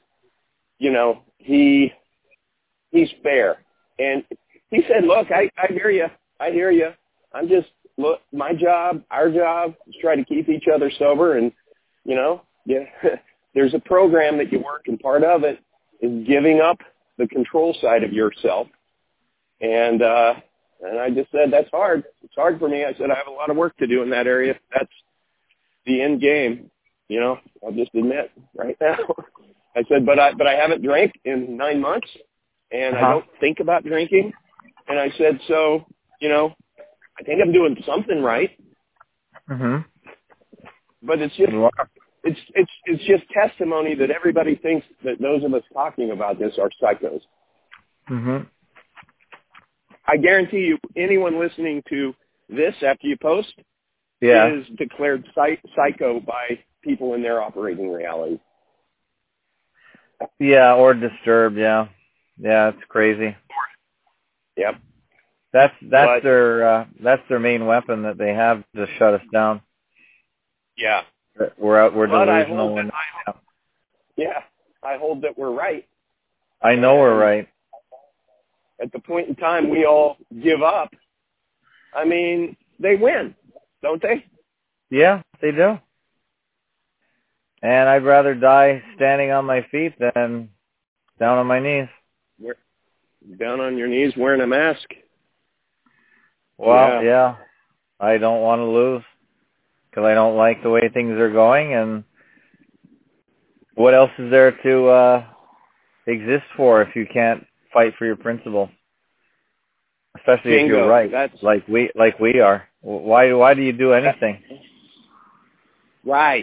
he's fair. And he said, look, I hear you. I'm just, look, my job, our job is try to keep each other sober. And, there's a program that you work, and part of it is giving up the control side of yourself. And I just said, that's hard. It's hard for me. I said, I have a lot of work to do in that area. That's the end game. I'll just admit right now. I said, but I haven't drank in 9 months, and I don't think about drinking. And I said, so, I think I'm doing something right. Mm-hmm. But it's just, it's just testimony that everybody thinks that those of us talking about this are psychos. Mm-hmm. I guarantee you, anyone listening to this after you post is declared psycho by people in their operating reality. Yeah, or disturbed. Yeah, it's crazy. Yep. That's their main weapon that they have to shut us down. Yeah. We're delusional. I hold that we're right. I know we're right. At the point in time we all give up, I mean, they win, don't they? Yeah, they do. And I'd rather die standing on my feet than down on my knees. Down on your knees wearing a mask. Well, yeah. I don't want to lose because I don't like the way things are going. And what else is there to exist for if you can't fight for your principle? Especially if you're right, like we are. Why do you do anything? Right.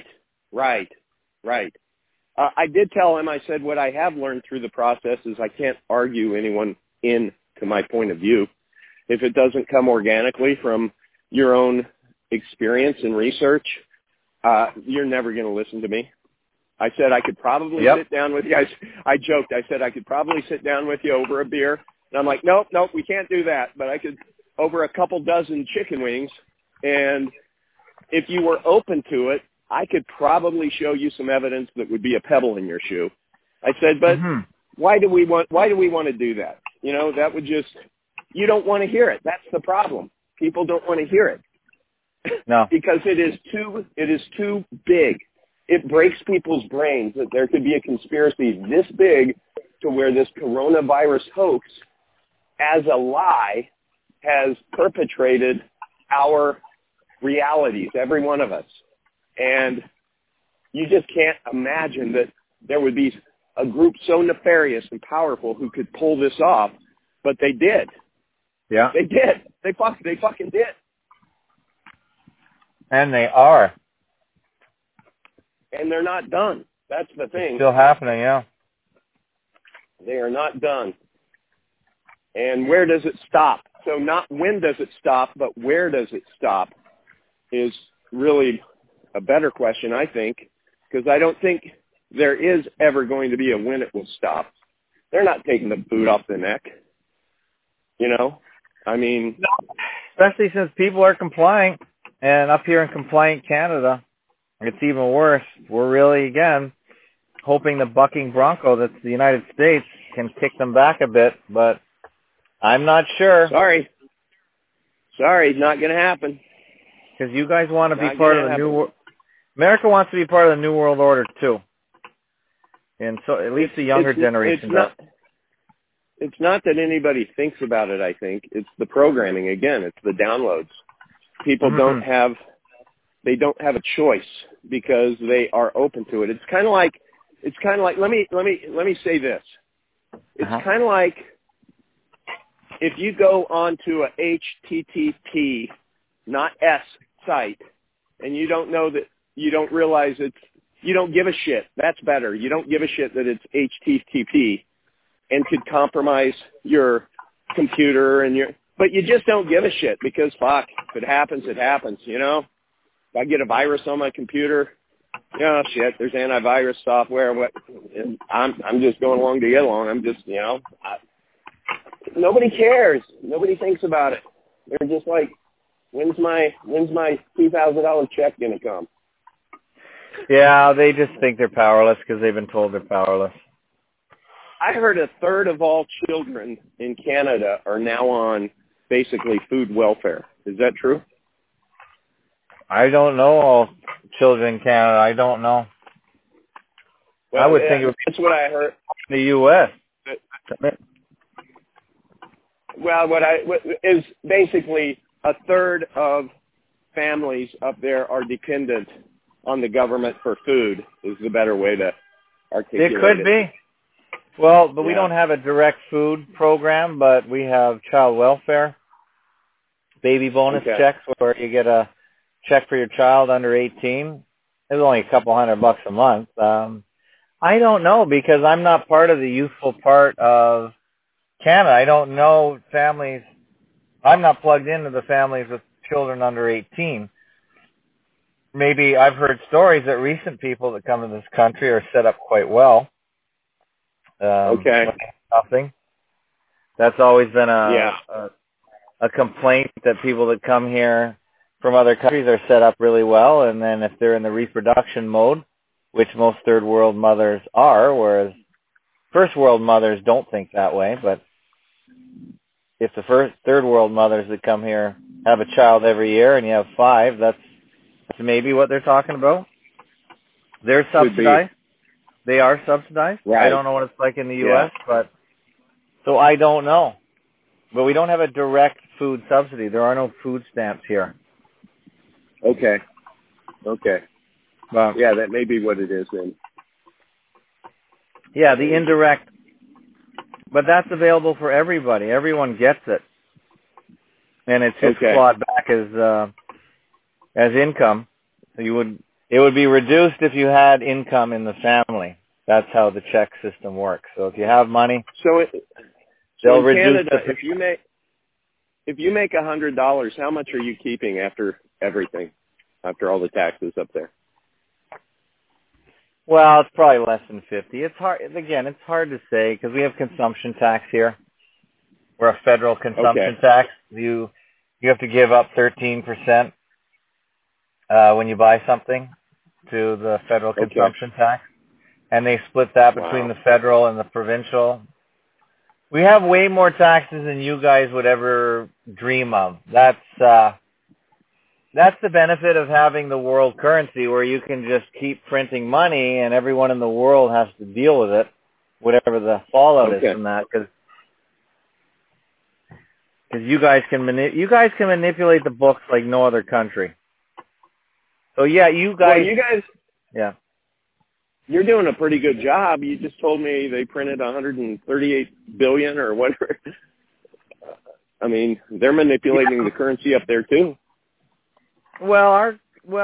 I did tell him, I said, what I have learned through the process is I can't argue anyone into my point of view. If it doesn't come organically from your own experience and research, you're never going to listen to me. I said I could probably sit down with you. I joked. I said I could probably sit down with you over a beer. And I'm like, nope, we can't do that. But I could over a couple dozen chicken wings. And if you were open to it, I could probably show you some evidence that would be a pebble in your shoe. I said, but why do we want to do that? You know, that would just, you don't want to hear it. That's the problem. People don't want to hear it. No. Because it is too big. It breaks people's brains that there could be a conspiracy this big to where this coronavirus hoax as a lie has perpetrated our realities, every one of us. And you just can't imagine that there would be a group so nefarious and powerful who could pull this off, but they did. Yeah. They did. They fucking did. And they are. And they're not done. That's the thing. It's still happening, yeah. They are not done. And where does it stop? So not when does it stop, but where does it stop is really a better question, I think, because I don't think there is ever going to be a when it will stop. They're not taking the boot off the neck. You know? I mean... Especially since people are complying. And up here in compliant Canada, it's even worse. We're really, again, hoping the bucking bronco that's the United States can kick them back a bit, but I'm not sure. Sorry, not going to happen. Because you guys want to be part of the new world. America wants to be part of the New World Order, too. And so at least the younger generation does. It's not that anybody thinks about it, I think. It's the programming. Again, it's the downloads. People don't have a choice because they are open to it. It's kind of like let me say this. It's kind of like if you go onto a HTTP, not S site, and you don't know that, you don't realize you don't give a shit. That's better. You don't give a shit that it's HTTP and could compromise your computer but you just don't give a shit because fuck, if it happens, it happens, you know? If I get a virus on my computer, shit, there's antivirus software. I'm just going along to get along. I'm just, nobody cares. Nobody thinks about it. They're just like, when's my $2,000 check going to come? Yeah, they just think they're powerless because they've been told they're powerless. I heard a third of all children in Canada are now on basically food welfare. Is that true? I don't know all children in Canada. I don't know. Well, I would think it would be that's what I heard. In the U.S. Well, what is basically a third of families up there are dependent on the government for food is the better way to articulate it. It could be. Well, but we don't have a direct food program, but we have child welfare, baby bonus checks where you get a check for your child under 18. It's only a couple $100 a month. I don't know because I'm not part of the youthful part of Canada. I don't know families. I'm not plugged into the families with children under 18. Maybe I've heard stories that recent people that come to this country are set up quite well. Nothing. That's always been a complaint that people that come here from other countries are set up really well, and then if they're in the reproduction mode, which most third world mothers are, whereas first world mothers don't think that way, but if the third world mothers that come here have a child every year and you have 5, that's maybe what they're talking about. They're subsidized. They are subsidized. Right. I don't know what it's like in the U.S., but so I don't know. But we don't have a direct food subsidy. There are no food stamps here. Okay. But, yeah, that may be what it is then. Yeah, the indirect. But that's available for everybody. Everyone gets it. And it's just clawed back as income. So it would be reduced if you had income in the family. That's how the check system works. So if you have money, they'll reduce Canada, if you make $100, how much are you keeping after everything, after all the taxes up there? Well, it's probably less than 50. It's hard. Again, it's hard to say because we have consumption tax here. We're a federal consumption tax. You have to give up 13% when you buy something to the federal consumption tax, and they split that between the federal and the provincial. We have way more taxes than you guys would ever dream of. That's the benefit of having the world currency, where you can just keep printing money and everyone in the world has to deal with it, whatever the fallout is from that. Because you guys can manipulate the books like no other country. So yeah, you guys, you're doing a pretty good job. You just told me they printed 138 billion or whatever. I mean, they're manipulating the currency up there too. Well,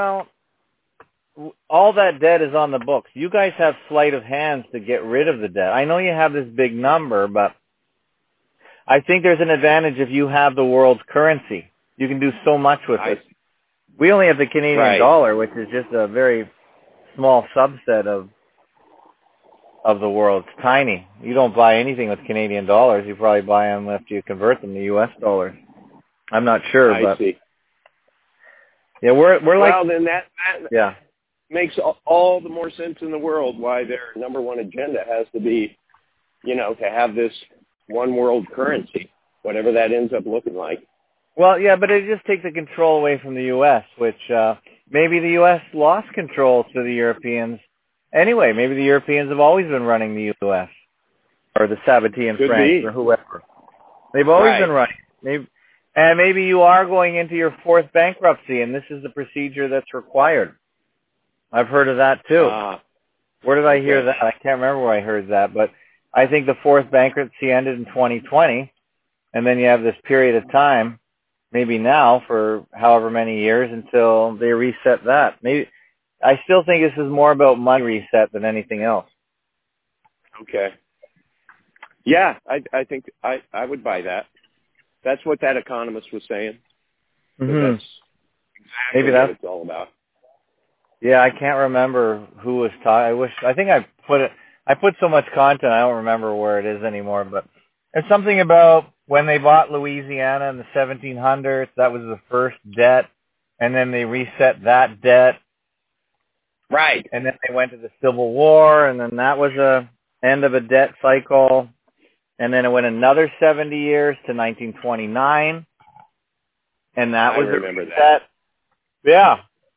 all that debt is on the books. You guys have sleight of hand to get rid of the debt. I know you have this big number, but I think there's an advantage if you have the world's currency. You can do so much with it. We only have the Canadian dollar, which is just a very small subset of the world. It's tiny. You don't buy anything with Canadian dollars. You probably buy them after you convert them to U.S. dollars. I'm not sure, but... see. Yeah, we're like... Well, then that makes all the more sense in the world why their number one agenda has to be, to have this one world currency, whatever that ends up looking like. Well, yeah, but it just takes the control away from the U.S., which maybe the U.S. lost control to the Europeans. Anyway, maybe the Europeans have always been running the U.S. or the Sabatian Franks or whoever. They've always been running. And maybe you are going into your fourth bankruptcy, and this is the procedure that's required. I've heard of that, too. Where did I hear that? I can't remember where I heard that, but I think the fourth bankruptcy ended in 2020, and then you have this period of time, maybe now for however many years, until they reset that. Maybe I still think this is more about money reset than anything else. Okay. Yeah, I think I would buy that. That's what that economist was saying. Mm-hmm. That's exactly what it's all about. Yeah, I can't remember who was talking. I put so much content, I don't remember where it is anymore, but it's something about when they bought Louisiana in the 1700s, that was the first debt, and then they reset that debt. Right. And then they went to the Civil War, and then that was a end of a debt cycle. And then it went another 70 years to 1929, and that was a reset. That. Yeah.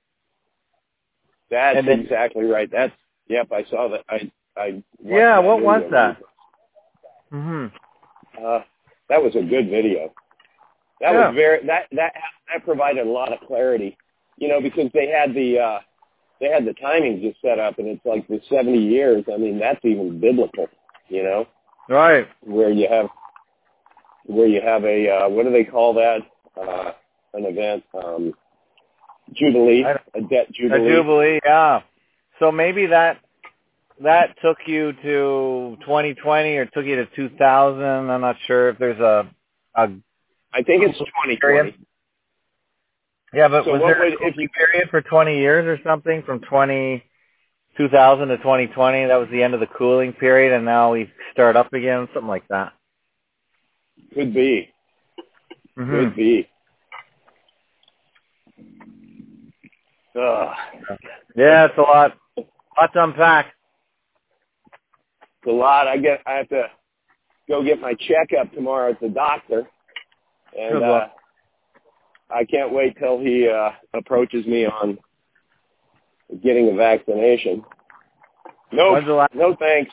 That's exactly right. I saw that. What was that? Mm-hmm. That was a good video. That was that provided a lot of clarity, because they had the timing just set up, and it's like the 70 years. I mean, that's even biblical, Right. Where you have a what do they call that? An event, jubilee, a debt jubilee. A jubilee, yeah. So maybe that took you to 2020 or took you to 2000. I'm not sure if there's a I think it's 2020. Yeah, but was there a period for 20 years or something from 2000 to 2020? That was the end of the cooling period, and now we start up again, something like that. Could be. Mm-hmm. Could be. Yeah, it's a lot to unpack. It's a lot. I have to go get my checkup tomorrow at the doctor, and I can't wait till he approaches me on getting a vaccination. No thanks.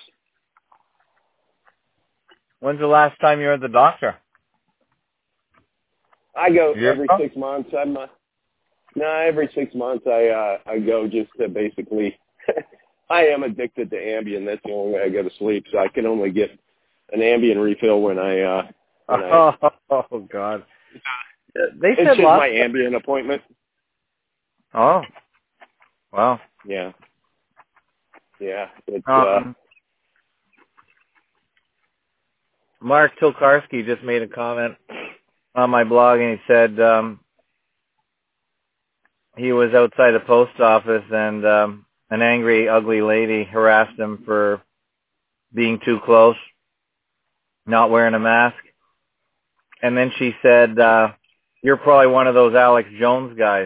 When's the last time you were at the doctor? I go every 6 months. Every 6 months I go just to basically. I am addicted to Ambien. That's the only way I go to sleep. So I can only get an Ambien refill when I. Oh God! They it's said just my Ambien appointment. Oh, wow. Yeah. It's. Mark Tokarski just made a comment on my blog, and he said he was outside the post office, and an angry, ugly lady harassed him for being too close, not wearing a mask. And then she said, you're probably one of those Alex Jones guys.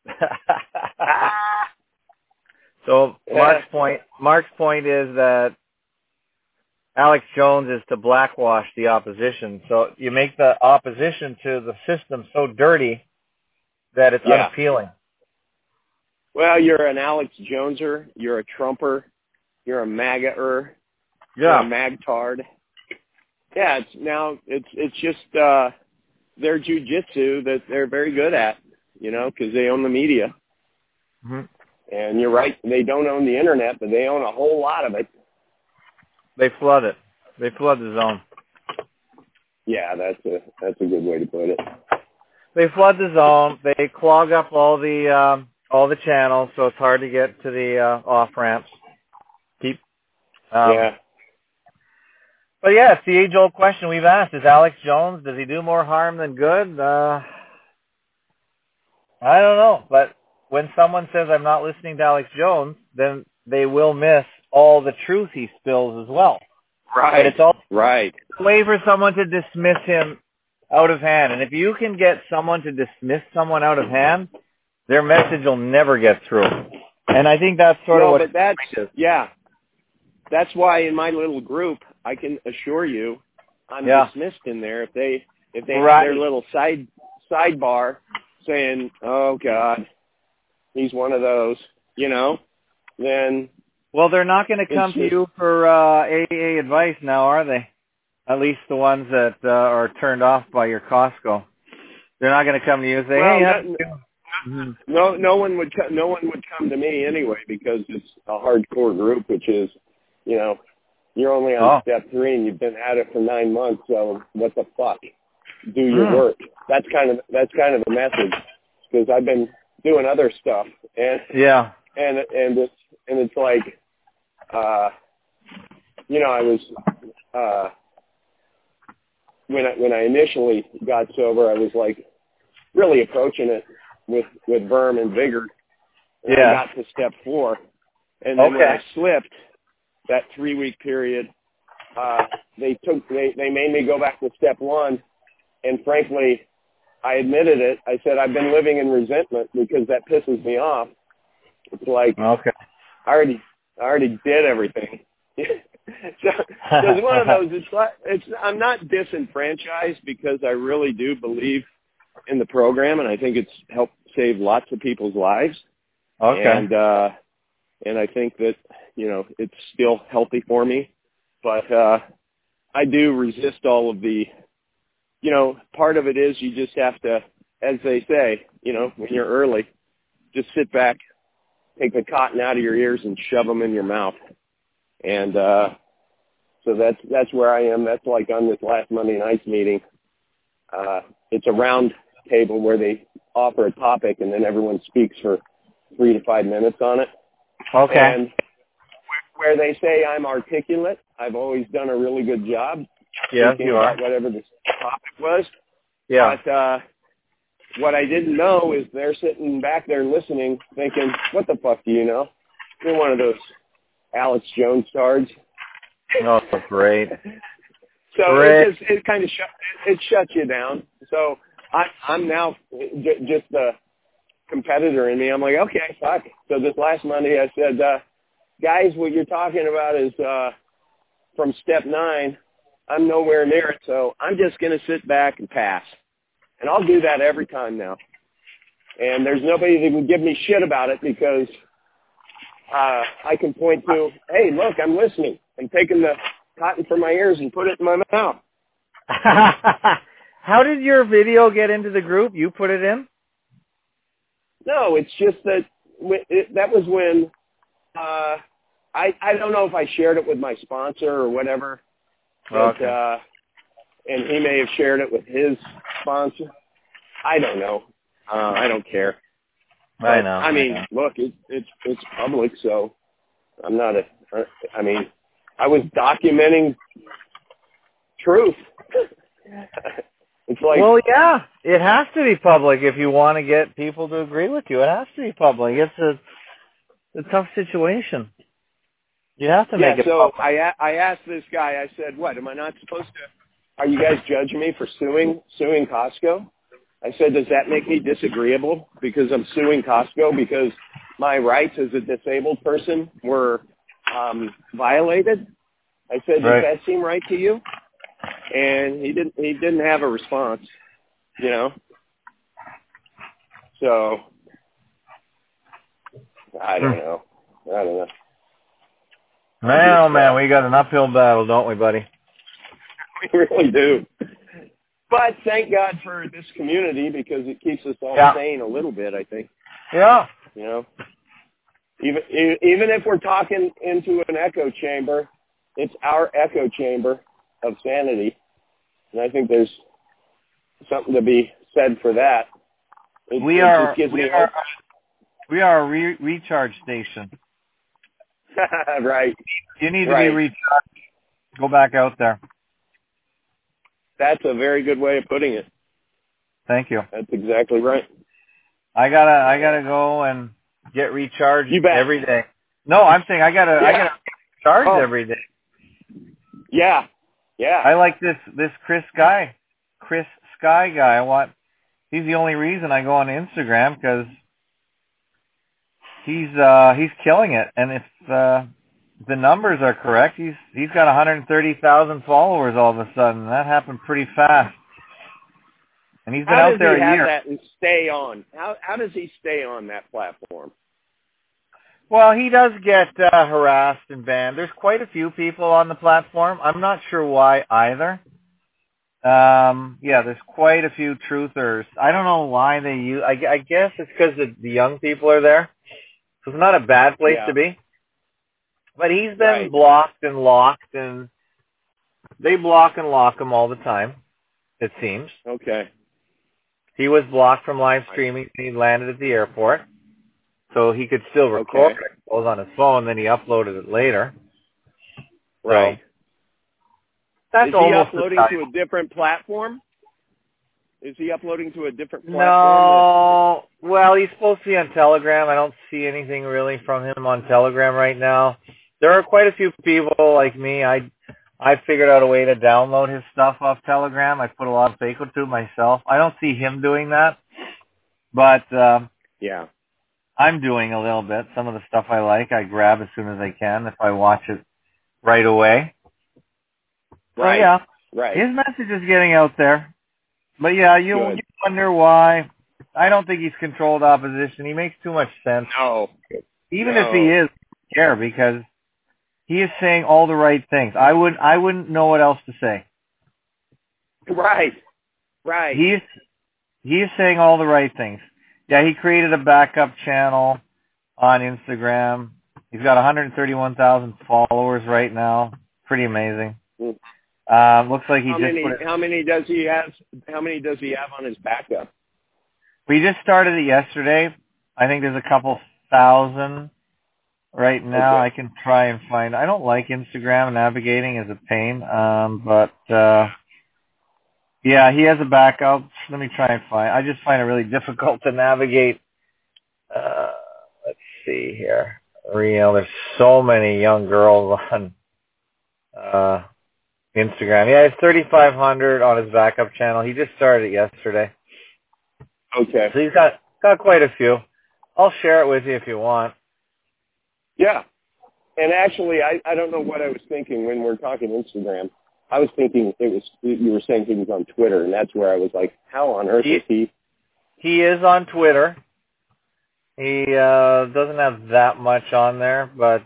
So Mark's point is that Alex Jones is to blackwash the opposition. So you make the opposition to the system so dirty that it's unappealing. Well, you're an Alex Joneser, you're a Trumper, you're a MAGA-er, you're a magtard. Yeah, it's just their jujitsu that they're very good at, because they own the media. Mm-hmm. And you're right, they don't own the internet, but they own a whole lot of it. They flood it. They flood the zone. Yeah, that's a good way to put it. They flood the zone. They clog up all the channels, so it's hard to get to the off ramps. Yeah. But yeah, it's the age-old question we've asked: is Alex Jones, does he do more harm than good? I don't know, but when someone says I'm not listening to Alex Jones, then they will miss all the truth he spills as well. Right. But it's all right. a way for someone to dismiss him out of hand. And if you can get someone to dismiss someone out of hand, their message will never get through. And I think that's sort of what... But that's why in my little group, I can assure you, I'm dismissed in there. If they have their little sidebar saying, "Oh God, he's one of those," then. Well, they're not going to come to you for AA advice now, are they? At least the ones that are turned off by your Costco. They're not going to come to you and say, "Hey, no one would come to me anyway, because it's a hardcore group, which is, you're only on step 3 and you've been at it for 9 months. So what the fuck? Do your work." That's kind of the message, because I've been doing other stuff, and it's like, I was when I initially got sober, I was like really approaching it with verve and vigor. And I got to step 4, and then when I slipped, that 3-week period, they made me go back to step 1, and frankly, I admitted it. I said, I've been living in resentment because that pisses me off. It's like, I already did everything. So it's one of those. I'm not disenfranchised, because I really do believe in the program, and I think it's helped save lots of people's lives. Okay. And I think that it's still healthy for me, but I do resist all of the. Part of it is you just have to, as they say, when you're early, just sit back, take the cotton out of your ears and shove them in your mouth. And so that's where I am. That's like on this last Monday night's meeting. It's a round table where they offer a topic and then everyone speaks for 3 to 5 minutes on it. Okay. And where they say I'm articulate, I've always done a really good job. Yeah, you are. About whatever the topic was. Yeah. But what I didn't know is they're sitting back there listening, thinking, "What the fuck do you know? You're one of those Alex Jones tards." Oh, great. So great. it kind of shuts you down. So I'm now just the competitor in me. I'm like, okay, fuck. So this last Monday I said, guys, what you're talking about is from step 9. I'm nowhere near it, so I'm just going to sit back and pass. And I'll do that every time now. And there's nobody that can give me shit about it, because I can point to, hey, look, I'm listening. I'm taking the cotton from my ears and put it in my mouth. How did your video get into the group? You put it in? No, it's just that that was when I don't know if I shared it with my sponsor or whatever. But, Okay. And he may have shared it with his sponsor. I don't know. I don't care. I know. I mean, look, it's public, so I'm not I mean, I was documenting truth. It's like, well, yeah, it has to be public if you want to get people to agree with you. It has to be public. It's a tough situation. You have to make it so public. I asked this guy, I said, what, am I not supposed to, are you guys judging me for suing Costco? I said, does that make me disagreeable because I'm suing Costco because my rights as a disabled person were violated? I said, does that seem right to you? And he didn't have a response, you know. So I don't know. Man, oh man, we got an uphill battle, don't we, buddy? We really do. But thank God for this community because it keeps us all sane a little bit, I think. Yeah. You know, even if we're talking into an echo chamber, it's our echo chamber of sanity. And I think there's something to be said for that. We are a recharge station. Right. You need to be recharged. Go back out there. That's a very good way of putting it. Thank you. That's exactly right. I gotta go and get recharged every day. No, I'm saying I gotta recharge every day. Yeah. Yeah. I like this Chris Sky guy. He's the only reason I go on Instagram because he's killing it. And if the numbers are correct, he's got 130,000 followers all of a sudden. That happened pretty fast. And he's been out there a year. How does he have that and stay on? How does he stay on that platform? Well, he does get harassed and banned. There's quite a few people on the platform. I'm not sure why either. There's quite a few truthers. I don't know why they use. I guess it's because the young people are there. So it's not a bad place to be. But he's been blocked and locked, and they block and lock him all the time, it seems. Okay. He was blocked from live streaming when he landed at the airport. So he could still record it. It was on his phone, then he uploaded it later. Right. So that's Is he uploading to a different platform? Is he uploading to a different platform? No. Well, he's supposed to be on Telegram. I don't see anything really from him on Telegram right now. There are quite a few people like me. I figured out a way to download his stuff off Telegram. I put a lot of fake to it myself. I don't see him doing that. But I'm doing a little bit. Some of the stuff I like, I grab as soon as I can if I watch it right away. Right. So, right. His message is getting out there. But you wonder why. I don't think he's controlled opposition. He makes too much sense. No. Even if he is, I don't care because he is saying all the right things. I wouldn't know what else to say. Right. Right. He is saying all the right things. Yeah, he created a backup channel on Instagram. He's got 131,000 followers right now. Pretty amazing. Looks like he how many does he have? How many does he have on his backup? We just started it yesterday. I think there's a couple thousand right now. Okay. I can try and find. I don't like Instagram. Navigating is a pain. He has a backup. Let me try and find. I just find it really difficult to navigate. Let's see here. There's so many young girls on Instagram. Yeah, it's 3,500 on his backup channel. He just started it yesterday. Okay. So he's got quite a few. I'll share it with you if you want. Yeah. And actually, I don't know what I was thinking when we're talking Instagram. I was thinking you were saying he was on Twitter, and that's where I was like, how on earth is he? He is on Twitter. He doesn't have that much on there, but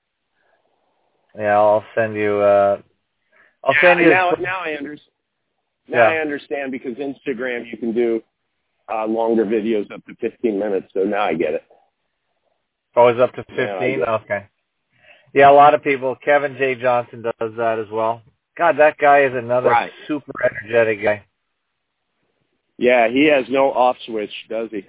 I'll send you. Now I understand. Now I understand because Instagram you can do longer videos up to 15 minutes. So now I get it. Oh, it's up to 15? Okay. Yeah, a lot of people. Kevin J. Johnson does that as well. God, that guy is another super energetic guy. Yeah, he has no off switch, does he?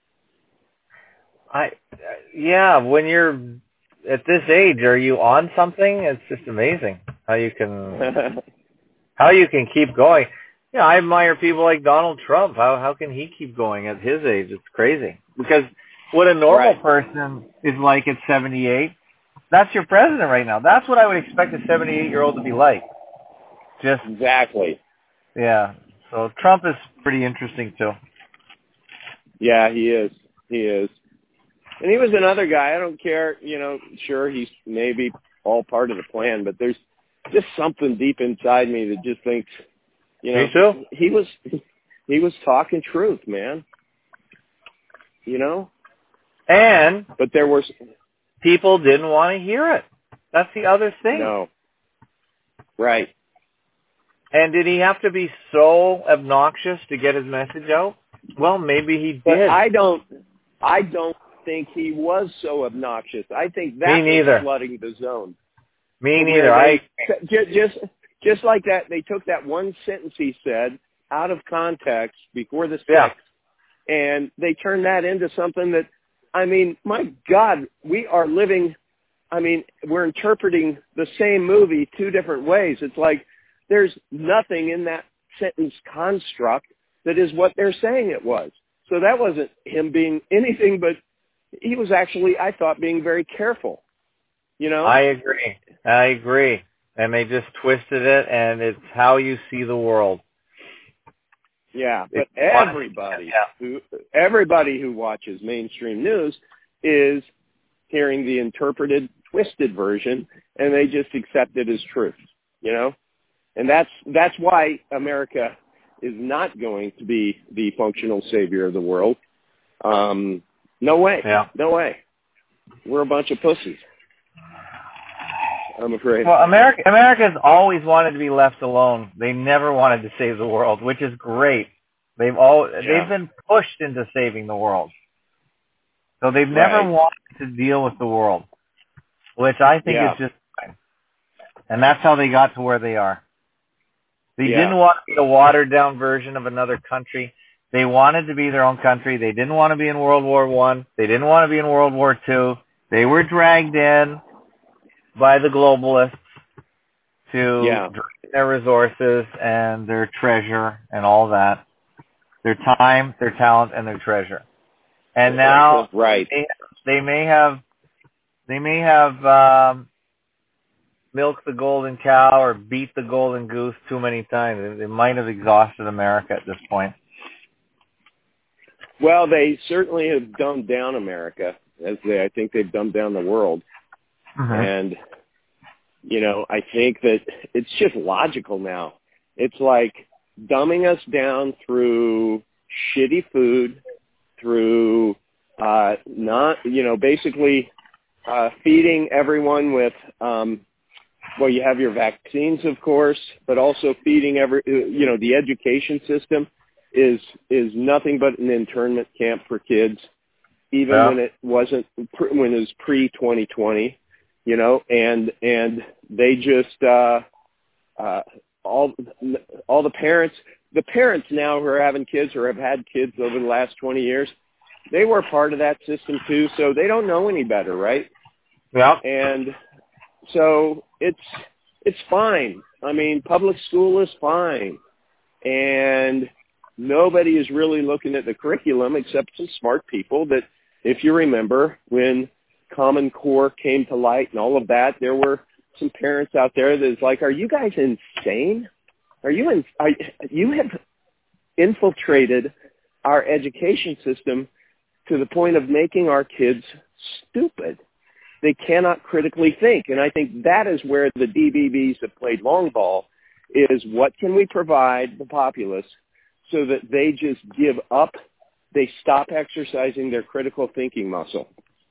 Yeah, when you're at this age, are you on something? It's just amazing how you can keep going. Yeah, I admire people like Donald Trump. How can he keep going at his age? It's crazy. Because what a normal person is like at 78, that's your president right now. That's what I would expect a 78-year-old to be like. Just exactly. Yeah. So Trump is pretty interesting too. Yeah, he is. He is. And he was another guy. I don't care, sure, he's maybe all part of the plan, but there's just something deep inside me that just thinks, Me too. he was talking truth, man. And but there were people didn't want to hear it. That's the other thing. No. Right. And did he have to be so obnoxious to get his message out? Well, maybe he did. But I don't think he was so obnoxious. I think that was flooding the zone. Me neither. Just like that, they took that one sentence he said out of context before the sex, and they turned that into something that, my God, we are living, we're interpreting the same movie two different ways. It's like there's nothing in that sentence construct that is what they're saying it was. So that wasn't him being anything, but he was actually, I thought, being very careful. I agree. And they just twisted it, and it's how you see the world. Yeah, but everybody who watches mainstream news is hearing the interpreted, twisted version, and they just accept it as truth, And that's why America is not going to be the functional savior of the world. No way. Yeah. No way. We're a bunch of pussies, I'm afraid. Well, America's always wanted to be left alone. They never wanted to save the world, which is great. They've been pushed into saving the world. So they've never wanted to deal with the world, which I think is just fine. And that's how they got to where they are. They didn't want to be a watered-down version of another country. They wanted to be their own country. They didn't want to be in World War I. They didn't want to be in World War II. They were dragged in by the globalists to drain their resources and their treasure and all that, their time, their talent, and their treasure. And now they may have milked the golden cow or beat the golden goose too many times. They might have exhausted America at this point. Well, they certainly have dumbed down America, I think they've dumbed down the world. Mm-hmm. And, I think that it's just logical now. It's like dumbing us down through shitty food, through basically feeding everyone with, you have your vaccines, of course, but also feeding the education system is nothing but an internment camp for kids, even when it wasn't, when it was pre-2020, and they just, all the parents now who are having kids or have had kids over the last 20 years, they were part of that system too, so they don't know any better, right? Yeah. And so it's fine. Public school is fine. And nobody is really looking at the curriculum except some smart people that, if you remember, when Common Core came to light and all of that, there were some parents out there that's like, are you guys insane? You have infiltrated our education system to the point of making our kids stupid. They cannot critically think. And I think that is where the DBBs have played long ball, is what can we provide the populace so that they just give up, they stop exercising their critical thinking muscle.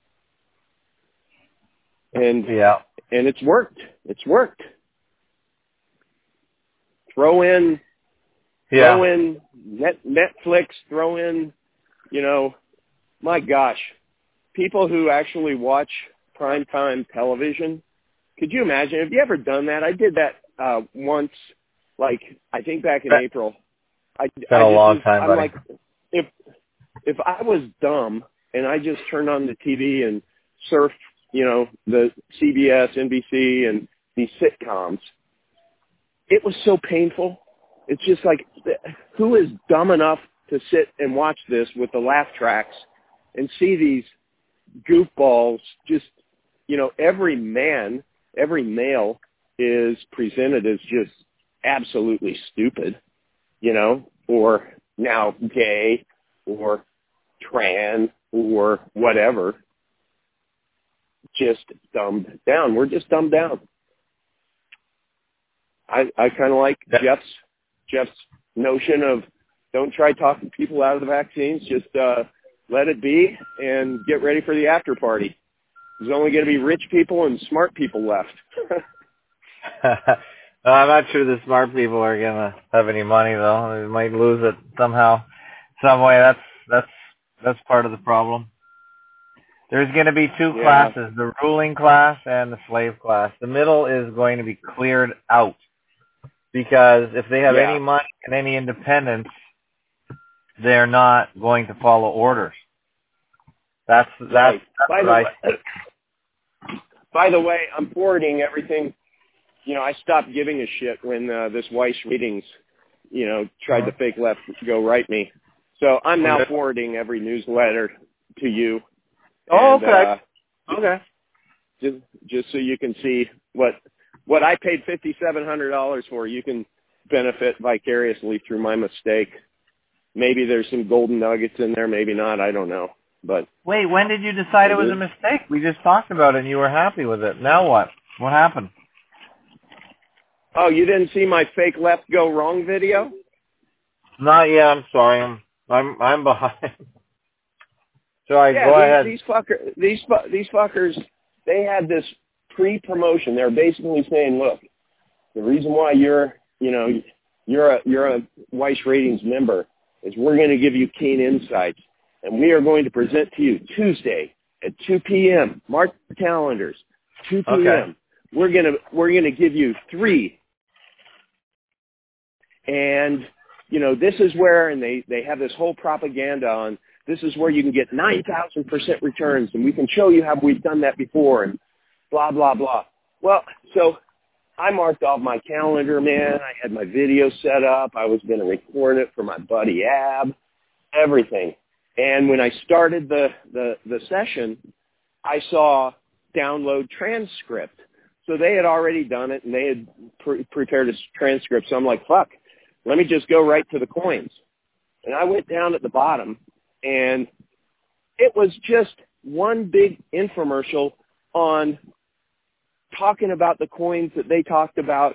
And it's worked. It's worked. Throw in Throw in Netflix, throw in, my gosh, people who actually watch primetime television. Could you imagine? Have you ever done that? I did that once, I think back in April. It's been a long time, buddy. I'm like, if I was dumb and I just turned on the TV and surfed, the CBS, NBC, and these sitcoms, it was so painful. It's just like, who is dumb enough to sit and watch this with the laugh tracks and see these goofballs just, every male is presented as just absolutely stupid, or now gay or trans or whatever, just dumbed down. We're just dumbed down. I kind of like Jeff's notion of don't try talking people out of the vaccines. Just let it be and get ready for the after party. There's only going to be rich people and smart people left. I'm not sure the smart people are going to have any money, though. They might lose it somehow, some way. That's part of the problem. There's going to be two classes, the ruling class and the slave class. The middle is going to be cleared out because if they have any money and any independence, they're not going to follow orders. That's By the way, I'm forwarding everything. I stopped giving a shit when this Weiss Ratings, tried to fake left go right me. So I'm now forwarding every newsletter to you. Oh, okay. Okay. Just so you can see what I paid $5,700 for. You can benefit vicariously through my mistake. Maybe there's some golden nuggets in there, maybe not. I don't know. But wait, when did you decide it was a mistake? We just talked about it and you were happy with it. Now what? What happened? Oh, you didn't see my fake left go wrong video? Not yet. I'm sorry. I'm behind. Sorry, go ahead. These fuckers, they had this pre-promotion. They're basically saying, look, the reason why you're a Weiss Ratings member is we're going to give you keen insights, and we are going to present to you Tuesday at 2 p.m. Mark the calendars, 2 p.m. Okay. We're gonna give you 3, and this is where, and they have this whole propaganda on. This is where you can get 9,000% returns, and we can show you how we've done that before, and blah, blah, blah. Well, so I marked off my calendar, man. I had my video set up. I was going to record it for my buddy Ab, everything. And when I started the session, I saw download transcript. So they had already done it, and they had prepared a transcript. So I'm like, fuck, let me just go right to the coins. And I went down at the bottom, and it was just one big infomercial on talking about the coins that they talked about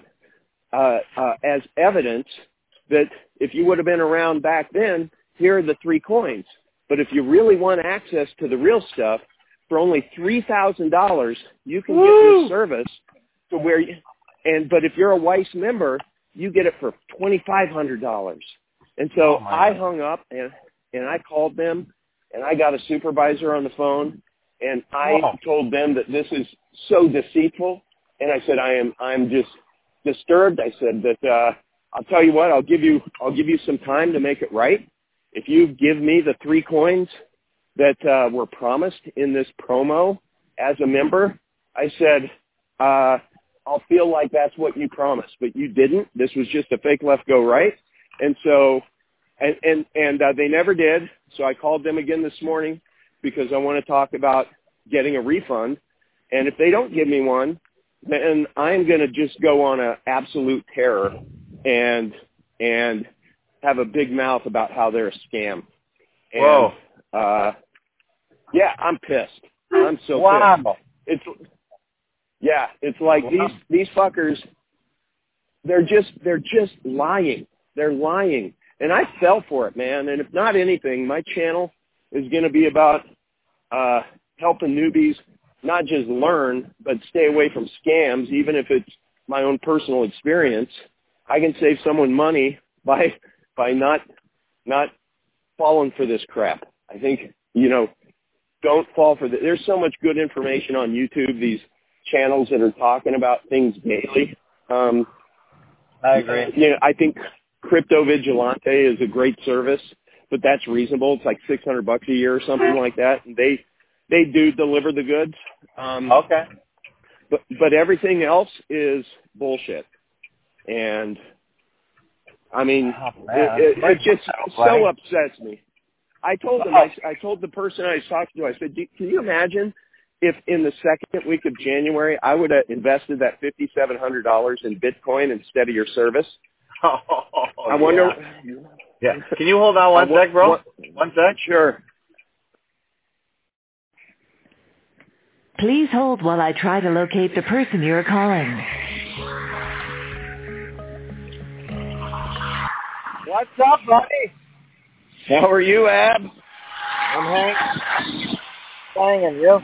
as evidence that if you would have been around back then, here are the 3 coins. But if you really want access to the real stuff, for only $3,000, you can get this service to where but if you're a Weiss member, you get it for $2,500. And so I hung up and I called them, and I got a supervisor on the phone, and I told them that this is so deceitful. And I said, I'm just disturbed. I said that I'll tell you what, I'll give you some time to make it right. If you give me the 3 coins that were promised in this promo as a member, I said, I'll feel like that's what you promised, but you didn't. This was just a fake left go right. And so, and they never did. So I called them again this morning because I want to talk about getting a refund. And if they don't give me one, then I'm going to just go on an absolute terror and have a big mouth about how they're a scam. And, whoa. Yeah, I'm pissed. I'm so pissed. It's like these fuckers, they're just lying. They're lying. And I fell for it, man. And if not anything, my channel is going to be about helping newbies not just learn, but stay away from scams, even if it's my own personal experience. I can save someone money by by not falling for this crap. I think, don't fall for this. There's so much good information on YouTube, these channels that are talking about things daily. I agree. I think Crypto Vigilante is a great service, but that's reasonable. It's like $600 a year or something like that. And they do deliver the goods. Okay. But everything else is bullshit. And I mean, it just so upsets me. I told them, I told the person I was talking to, I said, can you imagine if in the second week of January I would have invested that $5,700 in Bitcoin instead of your service? I wonder. Yeah. Can you hold on one sec, bro? One sec. Sure. Please hold while I try to locate the person you're calling. What's up, buddy? How are you, Ab? I'm hanging. You?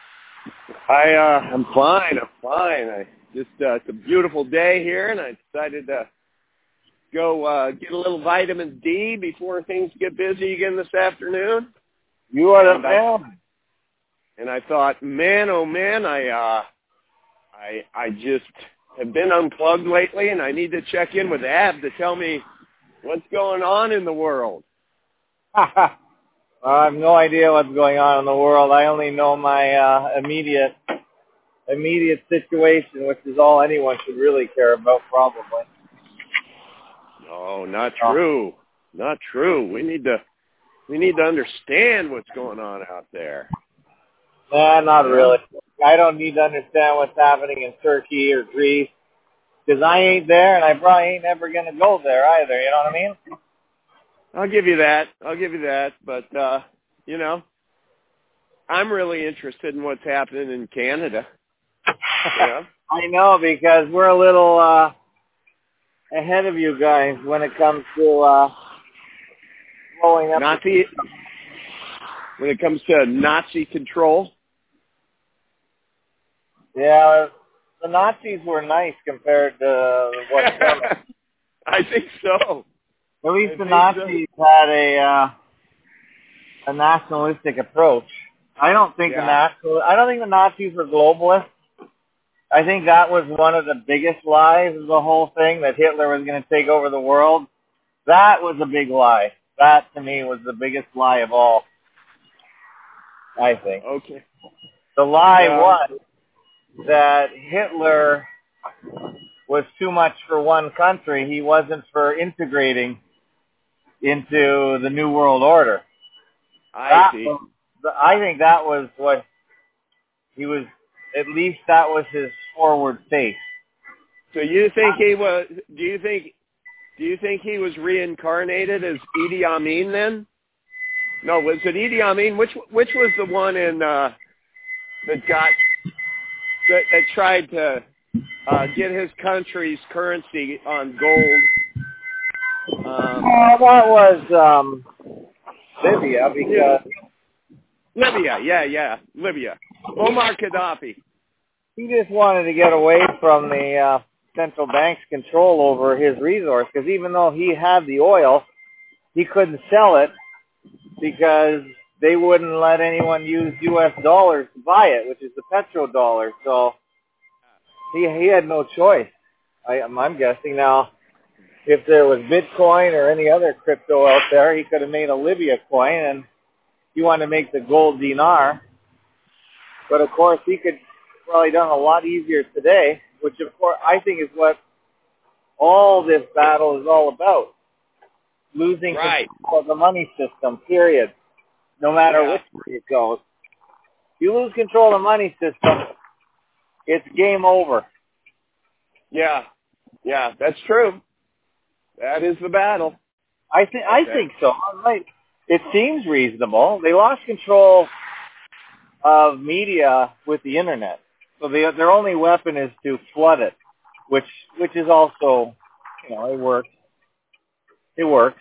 I'm fine. I just it's a beautiful day here, and I decided to go get a little vitamin D before things get busy again this afternoon. You are the man. And I thought, man, oh man, I just have been unplugged lately, and I need to check in with Ab to tell me what's going on in the world. I have no idea what's going on in the world. I only know my immediate situation, which is all anyone should really care about, probably. No, not true. Not true. We need to understand what's going on out there. Nah, not really. I don't need to understand what's happening in Turkey or Greece, because I ain't there, and I probably ain't ever going to go there either, you know what I mean? I'll give you that. But, I'm really interested in what's happening in Canada. I know, because we're a little ahead of you guys when it comes to blowing up. When it comes to Nazi control? Yeah, the Nazis were nice compared to what's coming. I think so. At least the Nazis had a nationalistic approach. I don't think the Nazis were globalists. I think that was one of the biggest lies of the whole thing, that Hitler was going to take over the world. That was a big lie. That, to me, was the biggest lie of all, I think. Okay. The lie was that Hitler was too much for one country. He wasn't for integrating into the New World Order. I see. I think that was what he was, at least that was his forward face. So you think he was, do you think he was reincarnated as Idi Amin then? No, was it Idi Amin? Which was the one in, that tried to get his country's currency on gold? That was Libya, because Libya. Muammar Gaddafi. He just wanted to get away from the central bank's control over his resource, because even though he had the oil, he couldn't sell it because they wouldn't let anyone use U.S. dollars to buy it, which is the petrodollar. So he had no choice, I'm guessing. Now, if there was Bitcoin or any other crypto out there, he could have made a Libya coin, and he wanted to make the gold dinar. But, of course, he could probably done a lot easier today, which, of course, I think is what all this battle is all about. Losing control of the money system, period. No matter which way it goes. If you lose control of the money system, it's game over. Yeah, that's true. That is the battle. I think so. It seems reasonable. They lost control of media with the internet. So their only weapon is to flood it, which is also, it works. It works.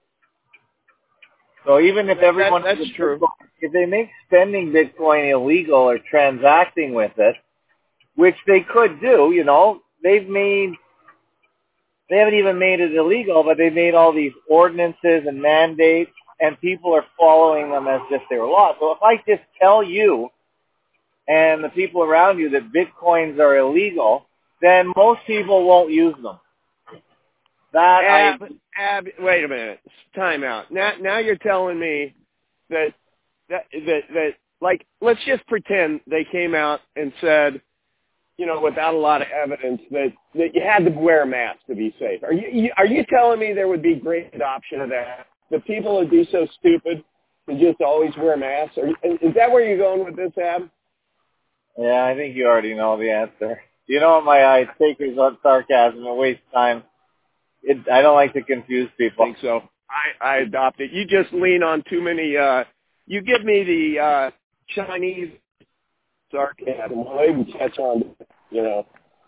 So even if everyone... That's true. If they make spending Bitcoin illegal or transacting with it, which they could do, they've made They haven't even made it illegal, but they made all these ordinances and mandates, and people are following them as if they were law. So if I just tell you and the people around you that Bitcoins are illegal, then most people won't use them. Wait a minute. Time out. Now you're telling me that like, let's just pretend they came out and said, you know, without a lot of evidence that you had to wear a mask to be safe. Are you telling me there would be great adoption of that? The people would be so stupid to just always wear masks? Is that where you're going with this, Ab? Yeah, I think you already know the answer. You know, in my eyes, takers on sarcasm and waste time. I don't like to confuse people. I think so. I adopt it. You just lean on too many. You give me the Chinese sarcasm. Well, they can catch on, you know.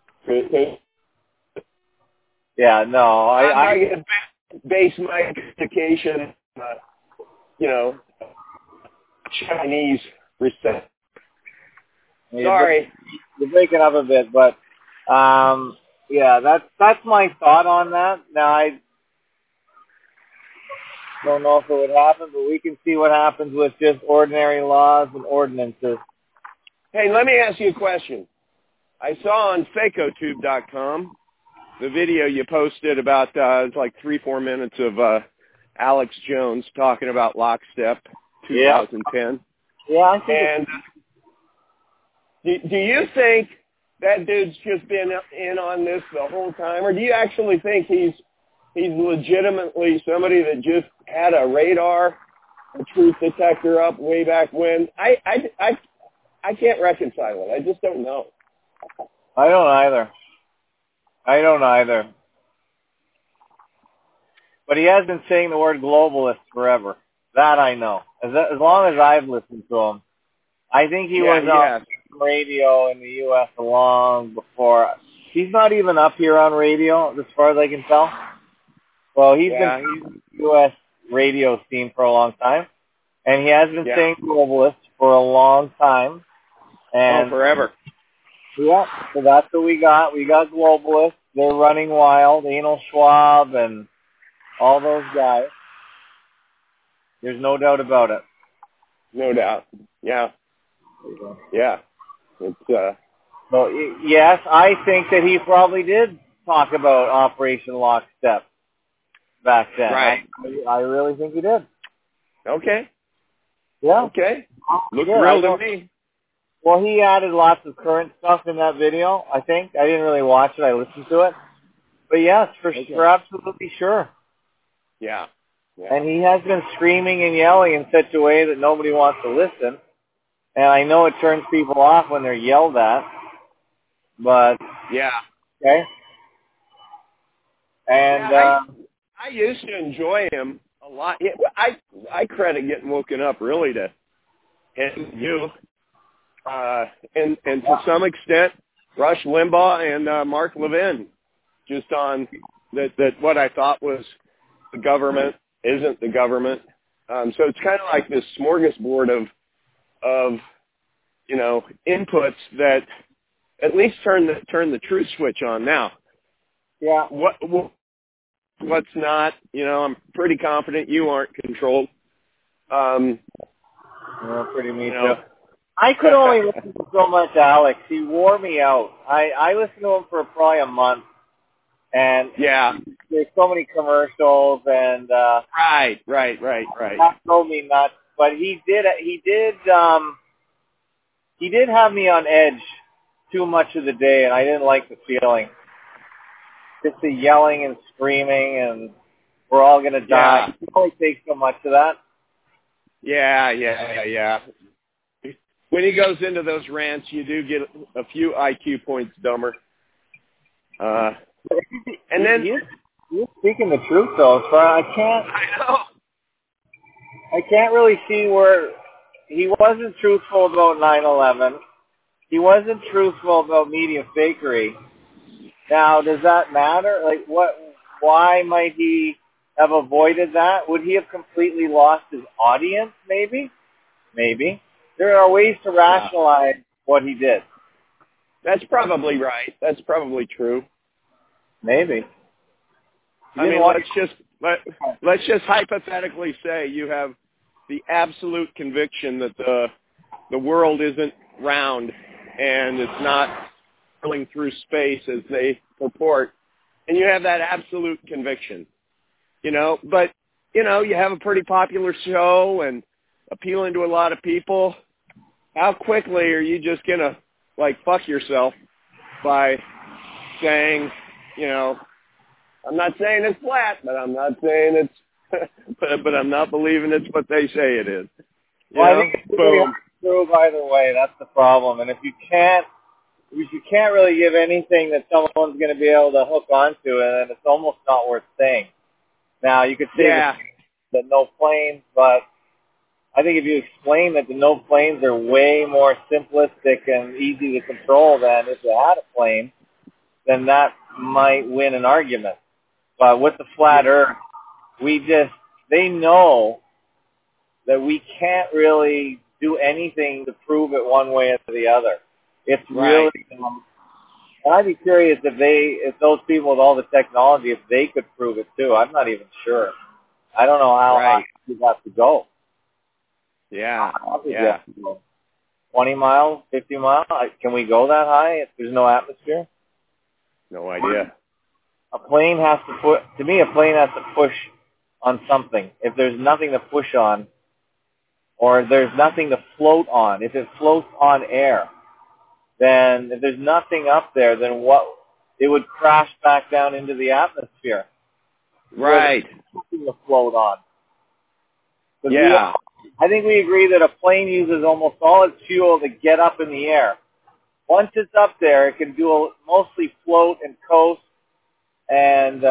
Yeah, no. I base my education, you know, Chinese reset. Sorry. You're breaking up a bit, but yeah, that's my thought on that. Now, I don't know if it would happen, but we can see what happens with just ordinary laws and ordinances. Hey, let me ask you a question. I saw on fakotube.com the video you posted about, it's like 3-4 minutes of Alex Jones talking about Lockstep 2010. Yeah, I think. And do you think that dude's just been in on this the whole time, or do you actually think he's legitimately somebody that just had a radar, a truth detector up way back when? I can't reconcile it. I just don't know. I don't either. But he has been saying the word globalist forever. That I know. As long as I've listened to him. I think he was on radio in the U.S. long before. He's not even up here on radio, as far as I can tell. Well, he's been in the U.S. radio scene for a long time. And he has been saying globalist for a long time. And forever. Yeah, so that's what we got. We got globalists. They're running wild. Anal Schwab and all those guys. There's no doubt about it. No doubt. Yeah. Yeah. It's So, yes, I think that he probably did talk about Operation Lockstep back then. Right. I really think he did. Okay. Yeah. Okay. Looks real to me. Well, he added lots of current stuff in that video, I think. I didn't really watch it. I listened to it. But yes, for absolutely sure. Yeah. And he has been screaming and yelling in such a way that nobody wants to listen. And I know it turns people off when they're yelled at. But okay. And I used to enjoy him a lot. I credit getting woken up really to him, you, and to some extent Rush Limbaugh and Mark Levin, just on that what I thought was the government isn't the government. So it's kind of like this smorgasbord of you know, inputs that at least turn the truth switch on now. Yeah. What's not? You know, I'm pretty confident you aren't controlled. Pretty me too. I could only listen to so much Alex. He wore me out. I listened to him for probably a month. And there's so many commercials and right. That drove me nuts. But he did have me on edge too much of the day, and I didn't like the feeling. Just the yelling and screaming, and we're all gonna die. It only takes so much of that. Yeah. When he goes into those rants, you do get a few IQ points dumber. And then you're speaking the truth, though. So I can't really see where he wasn't truthful about 9/11. He wasn't truthful about media fakery. Now, does that matter? Like, why might he have avoided that? Would he have completely lost his audience? Maybe. There are ways to rationalize what he did. That's probably right. That's probably true. Maybe. I mean, let's just hypothetically say you have the absolute conviction that the world isn't round and it's not traveling through space as they purport, and you have that absolute conviction, but, you have a pretty popular show and appealing to a lot of people. How quickly are you just going to, fuck yourself by saying, I'm not saying it's flat, but I'm not saying it's, but I'm not believing it's what they say it is. I think it's really true either way. That's the problem. And if you can't really give anything that someone's going to be able to hook onto, and then it's almost not worth saying. Now, you could say that no planes, but I think if you explain that the no planes are way more simplistic and easy to control than if you had a plane, then that might win an argument. But with the flat Earth, they know that we can't really do anything to prove it one way or the other. It's really, and I'd be curious if those people with all the technology, if they could prove it too. I'm not even sure. I don't know how high you have to go. Yeah. 20 miles, 50 miles? Can we go that high if there's no atmosphere? No idea. A plane has to push on something. If there's nothing to push on, or there's nothing to float on, if it floats on air, then if there's nothing up there, then it would crash back down into the atmosphere. Right. Nothing to float on. Yeah. I think we agree that a plane uses almost all its fuel to get up in the air. Once it's up there, it can mostly float and coast and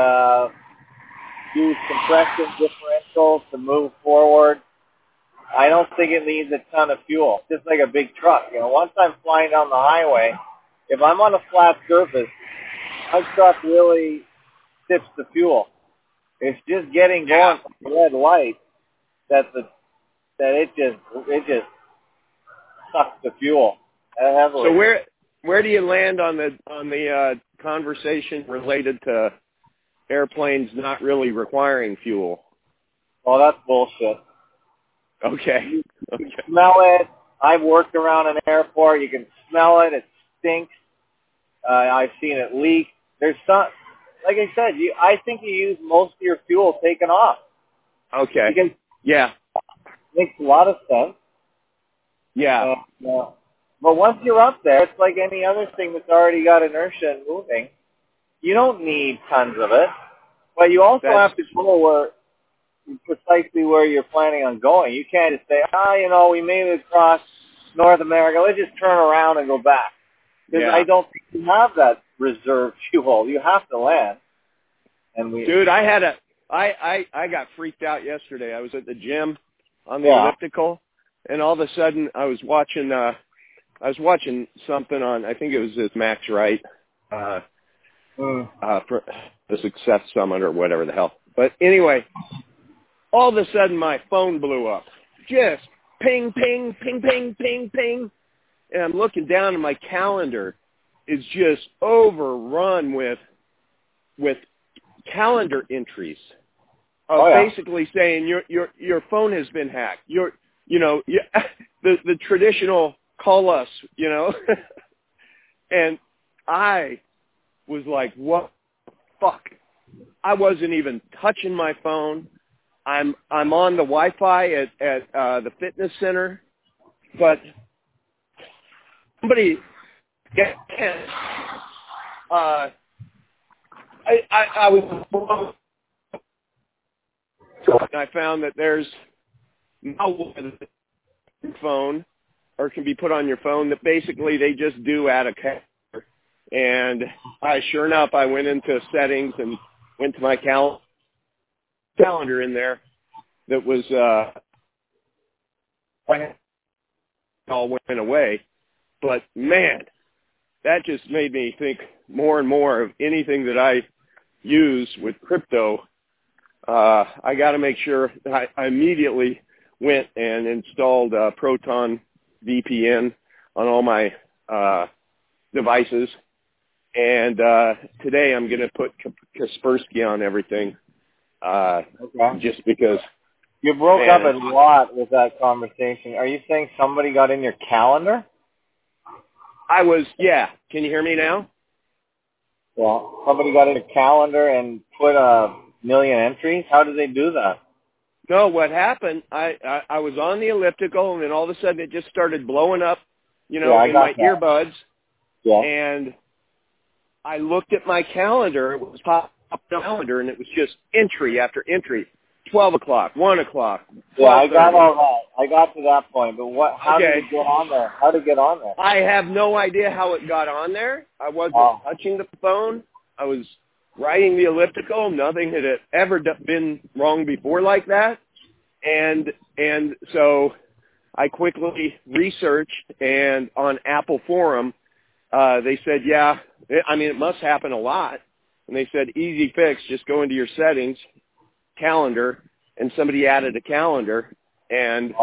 use compression differentials to move forward. I don't think it needs a ton of fuel, just like a big truck. Once I'm flying down the highway, if I'm on a flat surface, my truck really sips the fuel. It's just getting going from the red light that it just sucks the fuel heavily. So where do you land on the conversation related to airplanes not really requiring fuel? Well, that's bullshit. Okay. You can smell it. I've worked around an airport. You can smell it. It stinks. I've seen it leak. There's some, like I said, I think you use most of your fuel taken off. Okay. Makes a lot of sense. Yeah. But once you're up there, it's like any other thing that's already got inertia and moving. You don't need tons of it, but you also have to go precisely where you're planning on going. You can't just say, we made it across North America. Let's just turn around and go back. Because I don't think you have that reserve fuel. You have to land. Dude, I got freaked out yesterday. I was at the gym on the elliptical, and all of a sudden I was watching something on, I think it was this Max Wright, for the Success Summit or whatever the hell. But anyway, all of a sudden my phone blew up. Just ping, ping, ping, ping, ping, ping. And I'm looking down and my calendar is just overrun with calendar entries of basically saying your phone has been hacked. The traditional call us, and I was like, what the fuck? I wasn't even touching my phone. I'm on the Wi-Fi at the fitness center, but somebody I was, I found that there's malware that phone or can be put on your phone that basically they just do add a calendar. And sure enough, I went into settings and went to my calendar in there that was all went away. But man, that just made me think more and more of anything that I use with crypto. I got to make sure I immediately went and installed Proton VPN on all my devices And today I'm going to put Kaspersky on everything, just because. You broke up a lot with that conversation. Are you saying somebody got in your calendar? Yeah. Can you hear me now? Well, somebody got in your calendar and put 1 million entries? How did they do that? No, what happened, I was on the elliptical, and then all of a sudden it just started blowing up, in my earbuds. Yeah. And I looked at my calendar. It was pop up calendar, and it was just entry after entry. 12 o'clock, 1 o'clock. Yeah, I got all that. I got to that point, but how did it get on there? How did it get on there? I have no idea how it got on there. I wasn't touching the phone. I was riding the elliptical. Nothing had ever been wrong before like that. And so I quickly researched, and on Apple Forum, they said, it must happen a lot. And they said, easy fix, just go into your settings, calendar, and somebody added a calendar. And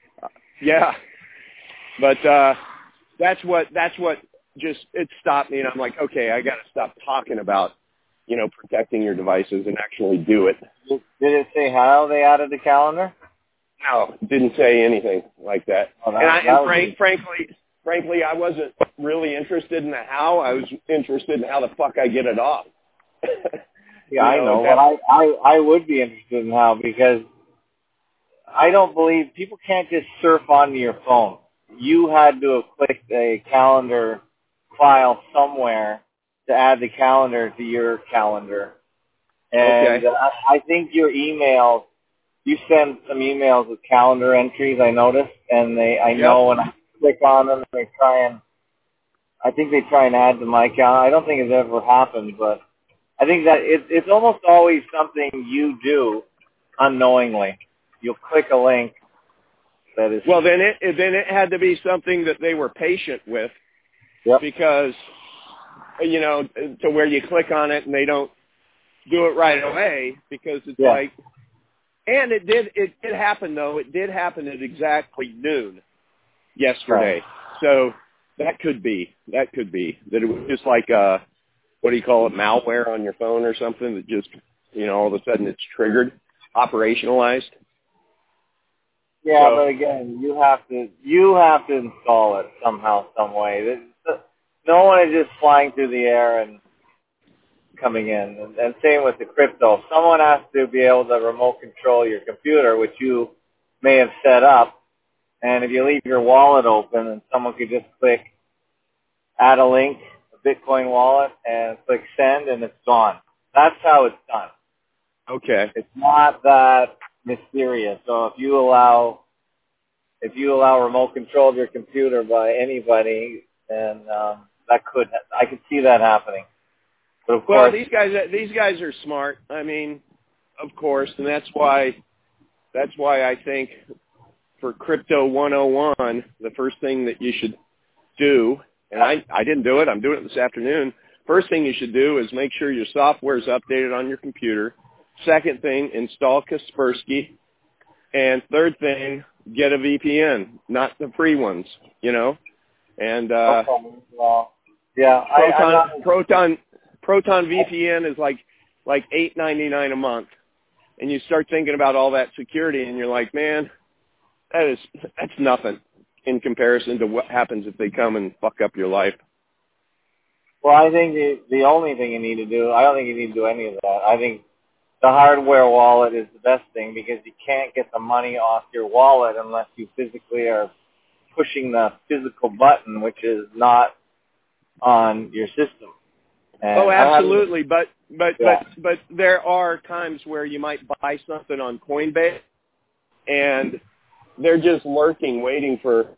but that's what just, it stopped me. And I'm like, okay, I got to stop talking about, protecting your devices and actually do it. Did it say how they added the calendar? No, it didn't say anything like that. Frankly, I wasn't really interested in the how. I was interested in how the fuck I get it off. Yeah, I know. Well, I would be interested in how, because I don't believe people can't just surf onto your phone. You had to have clicked a calendar file somewhere to add the calendar to your calendar. And I think your emails, you send some emails with calendar entries, I noticed, and know when I click on them, I think they try and add to my calendar. I don't think it's ever happened, but I think that it's almost always something you do unknowingly. You'll click a link that is... Well, then it had to be something that they were patient with, because, to where you click on it and they don't do it right away, because it's like... And it did happen, though. It did happen at exactly noon yesterday. Right. So that could be. That it was just like, what do you call it, malware on your phone or something that just, all of a sudden it's triggered, operationalized. Yeah, but again, you have to install it somehow, some way. No one is just flying through the air and coming in. And same with the crypto. Someone has to be able to remote control your computer, which you may have set up. And if you leave your wallet open, and someone could just click add a link, a Bitcoin wallet, and click send, and it's gone. That's how it's done. Okay. It's not that mysterious. So if you allow remote control of your computer by anybody, then I could see that happening. But of course, these guys are smart. I mean, of course, and that's why I think for Crypto 101, the first thing that you should do, and I didn't do it, I'm doing it this afternoon. First thing you should do is make sure your software is updated on your computer. Second thing, install Kaspersky. And third thing, get a VPN, not the free ones, And Proton VPN is like $8.99 a month, and you start thinking about all that security, and you're like, man, that's nothing in comparison to what happens if they come and fuck up your life. Well, I think the only thing you need to do, I don't think you need to do any of that. I think the hardware wallet is the best thing, because you can't get the money off your wallet unless you physically are pushing the physical button, which is not on your system. And absolutely, but there are times where you might buy something on Coinbase, and they're just lurking, waiting for,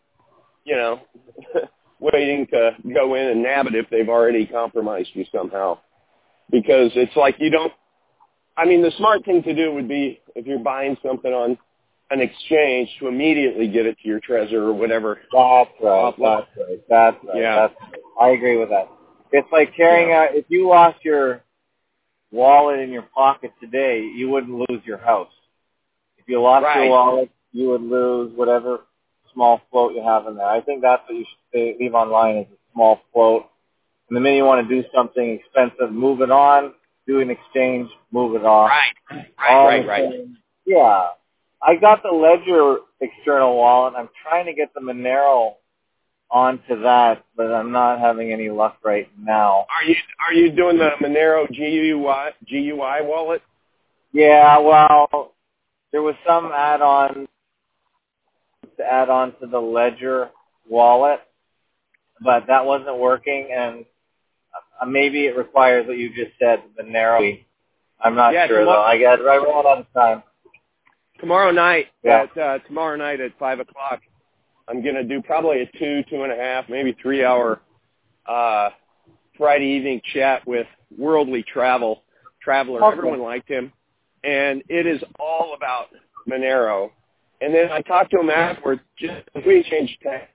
waiting to go in and nab it if they've already compromised you somehow. Because it's like the smart thing to do would be, if you're buying something on an exchange, to immediately get it to your Trezor or whatever. That's right. Yeah. I agree with that. It's like carrying out, if you lost your wallet in your pocket today, you wouldn't lose your house. If you lost your wallet, you would lose whatever small float you have in there. I think that's what you should leave online, is a small float And the minute you want to do something expensive, move it on, do an exchange, move it off. Right. Yeah. I got the Ledger external wallet. I'm trying to get the Monero onto that, but I'm not having any luck right now. Are you doing the Monero GUI wallet? Yeah, well, there was some add-on to add on to the Ledger wallet, but that wasn't working, and maybe it requires what you just said, Monero. I'm not sure, though. I ran out of time. Tomorrow night at 5 o'clock, I'm going to do probably a 2.5, maybe 3 hour Friday evening chat with Worldly Traveler. Okay. Everyone liked him. And it is all about Monero. And then I talked to him afterwards, just we changed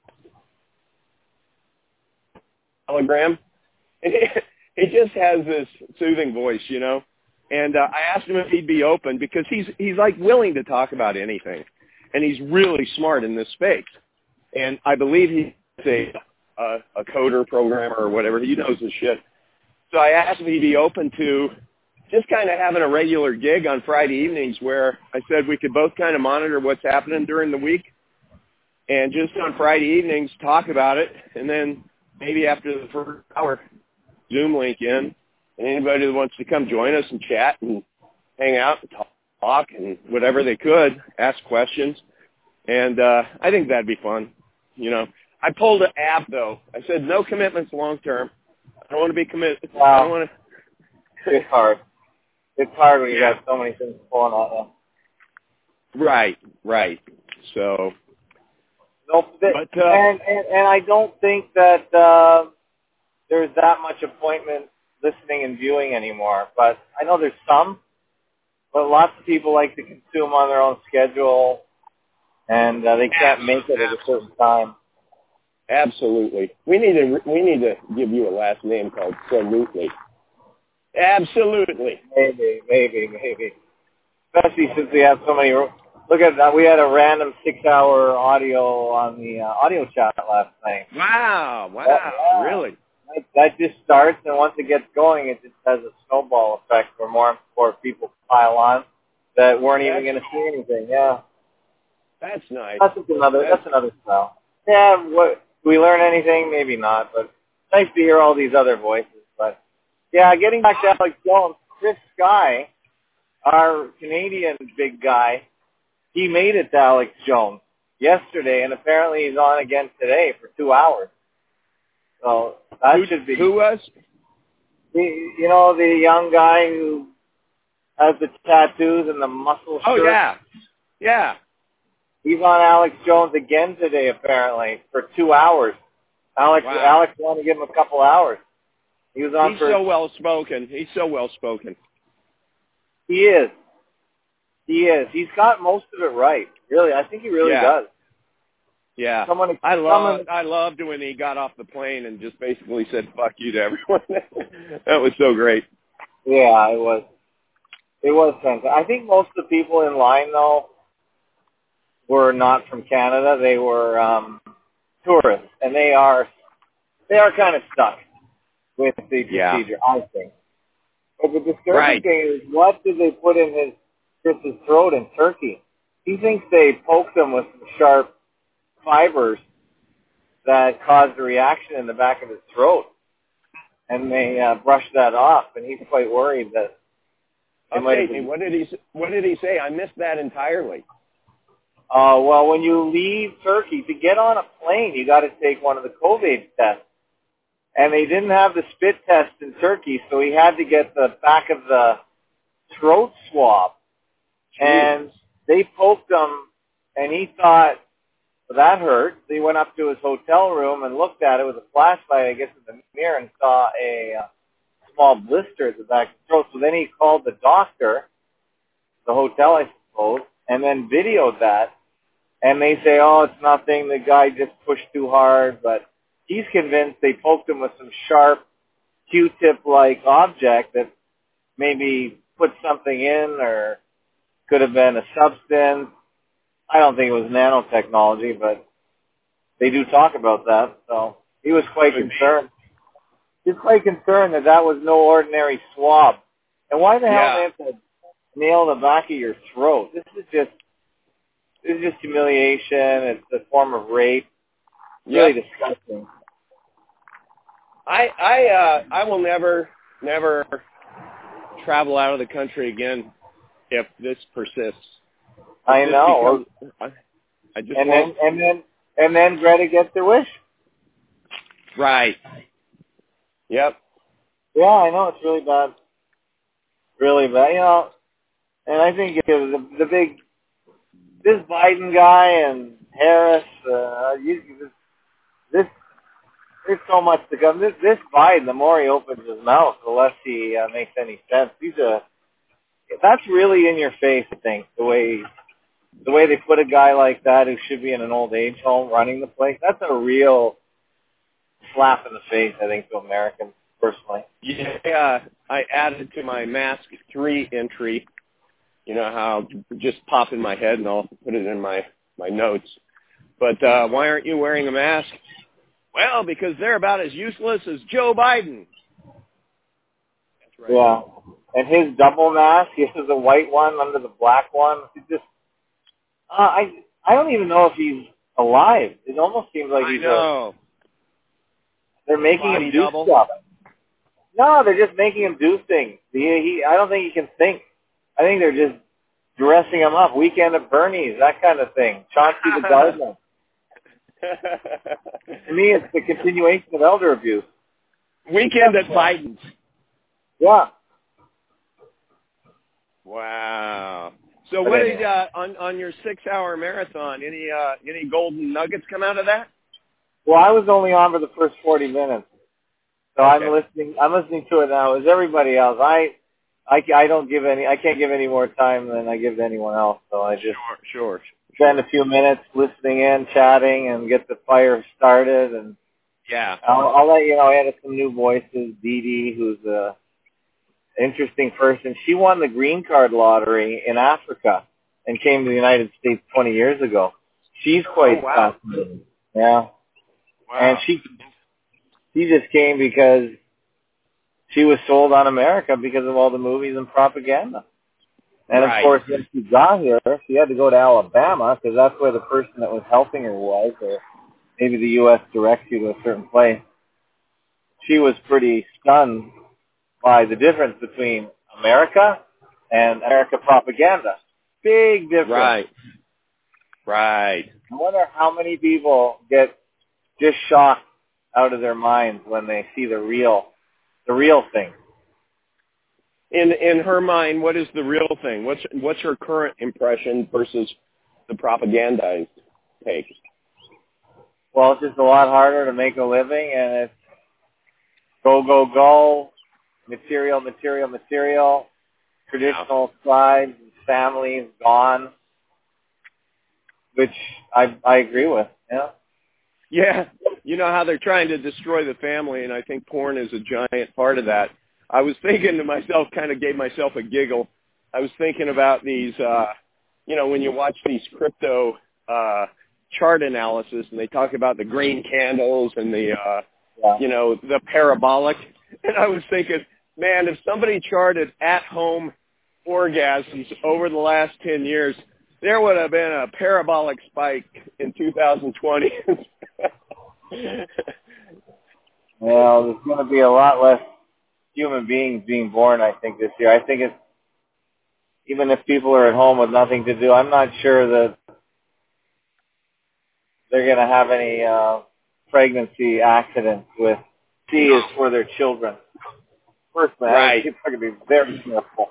Telegram. And he just has this soothing voice, you know. And I asked him if he'd be open because he's like willing to talk about anything. And he's really smart in this space. And I believe he's a coder, programmer, or whatever. He knows his shit. So I asked him if he'd be open to just kind of having a regular gig on Friday evenings where I said we could both kind of monitor what's happening during the week and just on Friday evenings talk about it. And then maybe after the first hour, Zoom link in. And anybody that wants to come join us and chat and hang out and talk and whatever they could, ask questions. And I think that'd be fun. You know, I pulled an app, though. I said no commitments long term. I don't want to be committed. Wow. I don't want to. It's hard. It's hard when you got so many things pulling on you. Right. So. Nope. And I don't think that there's that much appointment listening and viewing anymore. But I know there's some. But lots of people like to consume on their own schedule, and they can't make it at a certain time. Absolutely. We need to give you a last name called Salutely. Absolutely. Maybe. Especially since we have so many. Look at that. We had a random 6-hour audio on the audio chat last night. Wow. Really? That just starts, and once it gets going, it just has a snowball effect where more people pile on that weren't even going to see anything. Yeah. That's nice. That's another style. Yeah. What, do we learn anything? Maybe not, but it's nice to hear all these other voices. But yeah, getting back to Alex Jones, Chris Sky, our Canadian big guy, he made it to Alex Jones yesterday, and apparently he's on again today for 2 hours. So that should be. Who was? You know, the young guy who has the tattoos and the muscle shirt. Oh, yeah. He's on Alex Jones again today, apparently, for 2 hours. Alex wanted to give him a couple hours. He was on. He's so well spoken. He is. He's got most of it right. Really, I think he really does. Yeah. I loved when he got off the plane and just basically said "fuck you" to everyone. That was so great. Yeah, it was. It was fantastic. I think most of the people in line, though, were not from Canada. They were tourists, and they are kind of stuck with the procedure, I think. But the disturbing thing is, what did they put in Chris's throat in Turkey? He thinks they poked him with some sharp fibers that caused a reaction in the back of his throat, and they brushed that off, and he's quite worried that. What did he say? I missed that entirely. Well, when you leave Turkey, to get on a plane, you got to take one of the COVID tests. And they didn't have the spit test in Turkey, so he had to get the back of the throat swab. Jeez. And they poked him, and he thought, well, that hurt. So he went up to his hotel room and looked at it with a flashlight, I guess, in the mirror, and saw a small blister at the back of the throat. So then he called the doctor, the hotel, I suppose, and then videoed that. And they say, oh, it's nothing. The guy just pushed too hard. But he's convinced they poked him with some sharp Q-tip-like object that maybe put something in or could have been a substance. I don't think it was nanotechnology, but they do talk about that. So he was quite concerned. He's quite concerned that was no ordinary swab. And why the hell do they have to nail the back of your throat? This is just humiliation. It's a form of rape. Really disgusting. I will never travel out of the country again if this persists. I know. I just won't. And then Greta gets her wish. Right. Yep. Yeah, I know, it's really bad. Really bad, you know. And I think this Biden guy and Harris, there's so much to come. This Biden, the more he opens his mouth, the less he makes any sense. That's really in your face, I think, the way they put a guy like that who should be in an old age home running the place. That's a real slap in the face, I think, to Americans, personally. Yeah, I added to my Mask 3 entry, you know how just pop in my head and I'll put it in my notes. But why aren't you wearing a mask? Well, because they're about as useless as Joe Biden. That's right. Yeah, and his double mask, he has the white one under the black one. It's just, I don't even know if he's alive. It almost seems like he's they're making him do stuff. No, they're just making him do things. I don't think he can think. I think they're just dressing him up. Weekend at Bernie's, that kind of thing. Chauncey the Gardener. To me, it's the continuation of elder abuse. Weekend at Biden's. Yeah. Wow. So what did on your 6-hour marathon? Any golden nuggets come out of that? Well, I was only on for the first 40 minutes, so okay. I'm listening to it now. As everybody else, I can't give any more time than I give to anyone else. So I just spend a few minutes listening in, chatting, and get the fire started. And I'll let you know. I had some new voices. Dee Dee, who's a interesting person. She won the green card lottery in Africa and came to the United States 20 years ago. She's quite fascinating. Yeah. Wow. And she just came because she was sold on America because of all the movies and propaganda. And of course, when she got here, she had to go to Alabama because that's where the person that was helping her was, or maybe the U.S. directs you to a certain place. She was pretty stunned by the difference between America and America propaganda. Big difference. Right. I wonder how many people get just shocked out of their minds when they see the real thing. In her mind, what is the real thing? What's her current impression versus the propagandized take? Well, it's just a lot harder to make a living, and it's go, material, traditional side, families gone, which I agree with, yeah. Yeah, you know how they're trying to destroy the family, and I think porn is a giant part of that. I was thinking to myself, kind of gave myself a giggle. I was thinking about these, when you watch these crypto chart analysis, and they talk about the green candles and the parabolic. And I was thinking, man, if somebody charted at-home orgasms over the last 10 years, there would have been a parabolic spike in 2020. Well, there's going to be a lot less human beings being born, I think, this year. I think it's, even if people are at home with nothing to do, I'm not sure that they're going to have any pregnancy accidents with C is for their children. Personally, I think people are going to be very careful.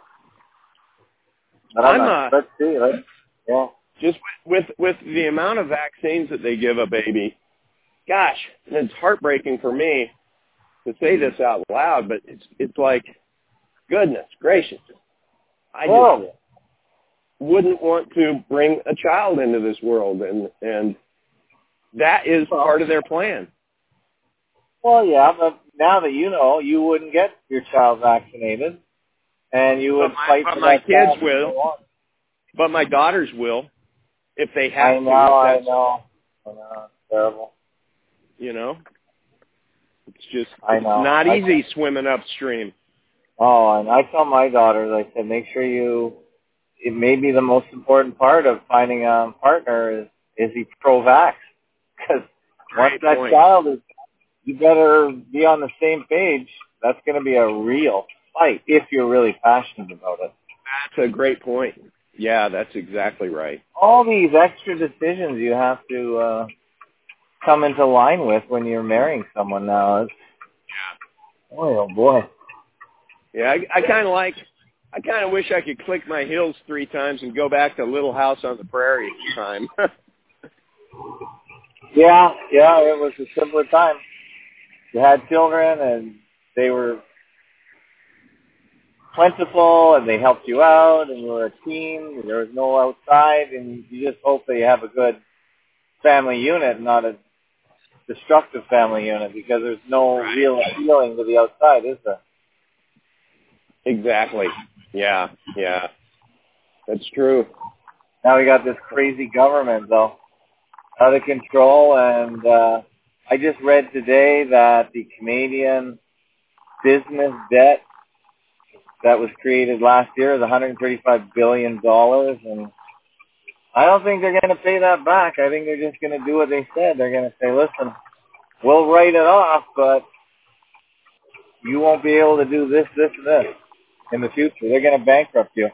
But let's see. Just with the amount of vaccines that they give a baby, gosh, it's heartbreaking for me to say this out loud, but it's like, goodness gracious, I just wouldn't want to bring a child into this world, and that is part of their plan. Well, yeah, but now that you know, you wouldn't get your child vaccinated, and you would fight for my that kids will, but my daughters will, if they have I know, it's terrible. You know? It's just I know. It's not easy swimming upstream. Oh, and I tell my daughters, I said, make sure it may be the most important part of finding a partner is he pro-vax. Because once that child is, you better be on the same page. That's going to be a real fight if you're really passionate about it. That's a great point. Yeah, that's exactly right. All these extra decisions you have to come into line with when you're marrying someone now. Boy, oh boy. Yeah, I kind of wish I could click my heels 3 times and go back to Little House on the Prairie time. Yeah, it was a simpler time. You had children, and they were plentiful, and they helped you out, and you were a team, and there was no outside, and you just hope that you have a good family unit, not a destructive family unit, because there's no real appealing to the outside, is there? Exactly. Yeah. That's true. Now we got this crazy government, though, out of control, and I just read today that the Canadian business debt that was created last year is $135 billion, and I don't think they're going to pay that back. I think they're just going to do what they said. They're going to say, listen, we'll write it off, but you won't be able to do this, this, and this in the future. They're going to bankrupt you.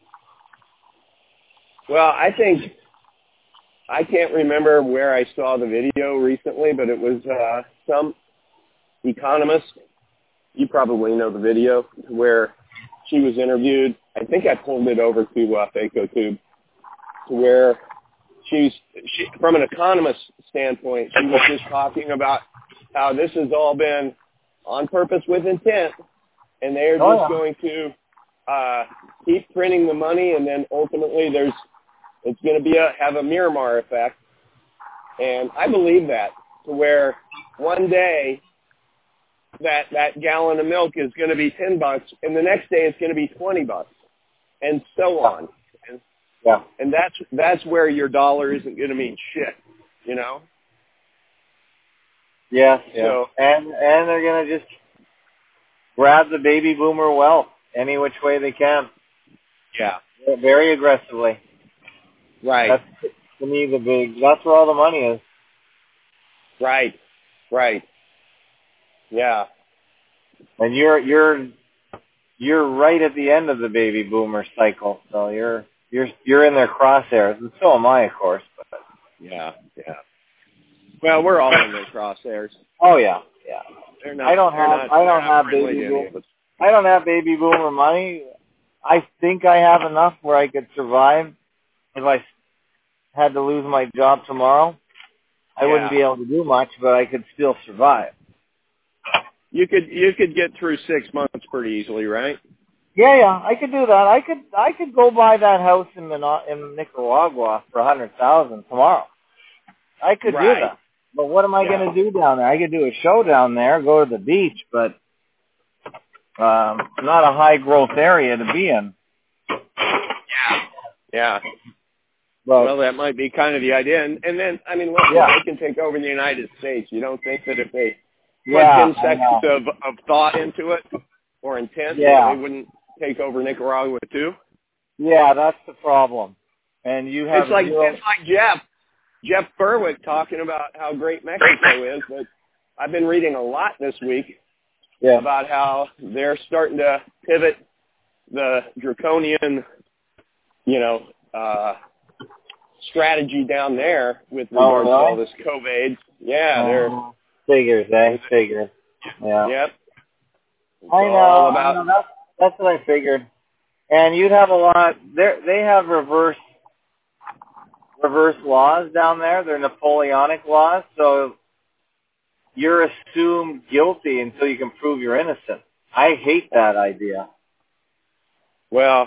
Well, I can't remember where I saw the video recently, but it was some economist. You probably know the video where she was interviewed. I think I pulled it over to FacoTube, to where she from an economist standpoint, she was just talking about how this has all been on purpose with intent, and they're just going to keep printing the money, and then ultimately it's going to have a Miramar effect. And I believe that, to where one day that gallon of milk is going to be $10, and the next day it's going to be $20, and so on. And that's where your dollar isn't going to mean shit, you know? Yeah. So, and they're going to just grab the baby boomer wealth any which way they can. Yeah. Very aggressively. Right. That's, to me, that's where all the money is. Right. Yeah. And you're right at the end of the baby boomer cycle, so you're in their crosshairs, and so am I, of course. But yeah. Well, we're all in their crosshairs. Oh yeah. I don't have baby boomer money. I think I have enough where I could survive if I had to lose my job tomorrow. I wouldn't be able to do much, but I could still survive. You could get through 6 months pretty easily, right? Yeah, I could do that. I could go buy that house in Nicaragua for $100,000 tomorrow. I could do that. But what am I going to do down there? I could do a show down there, go to the beach, but not a high growth area to be in. Yeah. Well, that might be kind of the idea. And then, I mean, look, they can take over the United States. You don't think that if they put 10 seconds of thought into it or intent, they wouldn't take over Nicaragua too? Yeah, that's the problem. And you have it's like Jeff Berwick talking about how great Mexico is, but I've been reading a lot this week about how they're starting to pivot the draconian, strategy down there with regards to all this COVID. Yeah, they're figures. Yeah. Yep. I know. That's what I figured. And you'd have a lot. They have reverse laws down there. They're Napoleonic laws, so you're assumed guilty until you can prove you're innocent. I hate that idea. Well,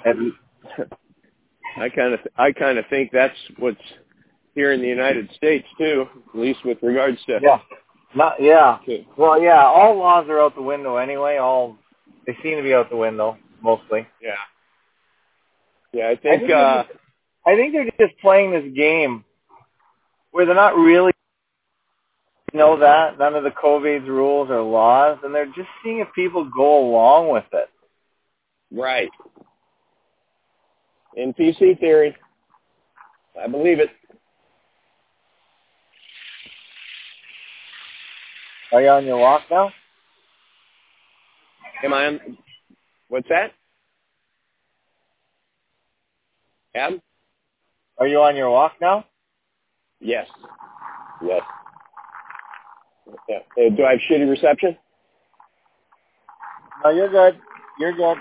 I kind of think that's what's here in the United States too, at least with regards to Well, all laws are out the window anyway. They seem to be out the window mostly. Yeah, I think they're just playing this game where they're not really know that none of the COVID's rules or laws, and they're just seeing if people go along with it. Right. In PC theory, I believe it. Are you on your walk now? Am I on? What's that? Adam? Are you on your walk now? Yes. Yes. Yeah. Do I have shitty reception? No, you're good. You're good.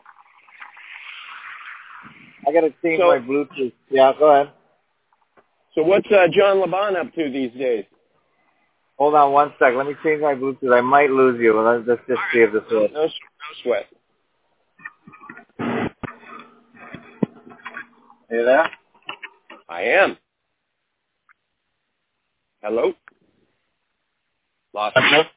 I got to change my Bluetooth. Yeah, go ahead. So what's John Laban up to these days? Hold on one sec. Let me change my Bluetooth. I might lose you. Let's just see if this works. No sweat. Are you there? I am. Hello? Lost.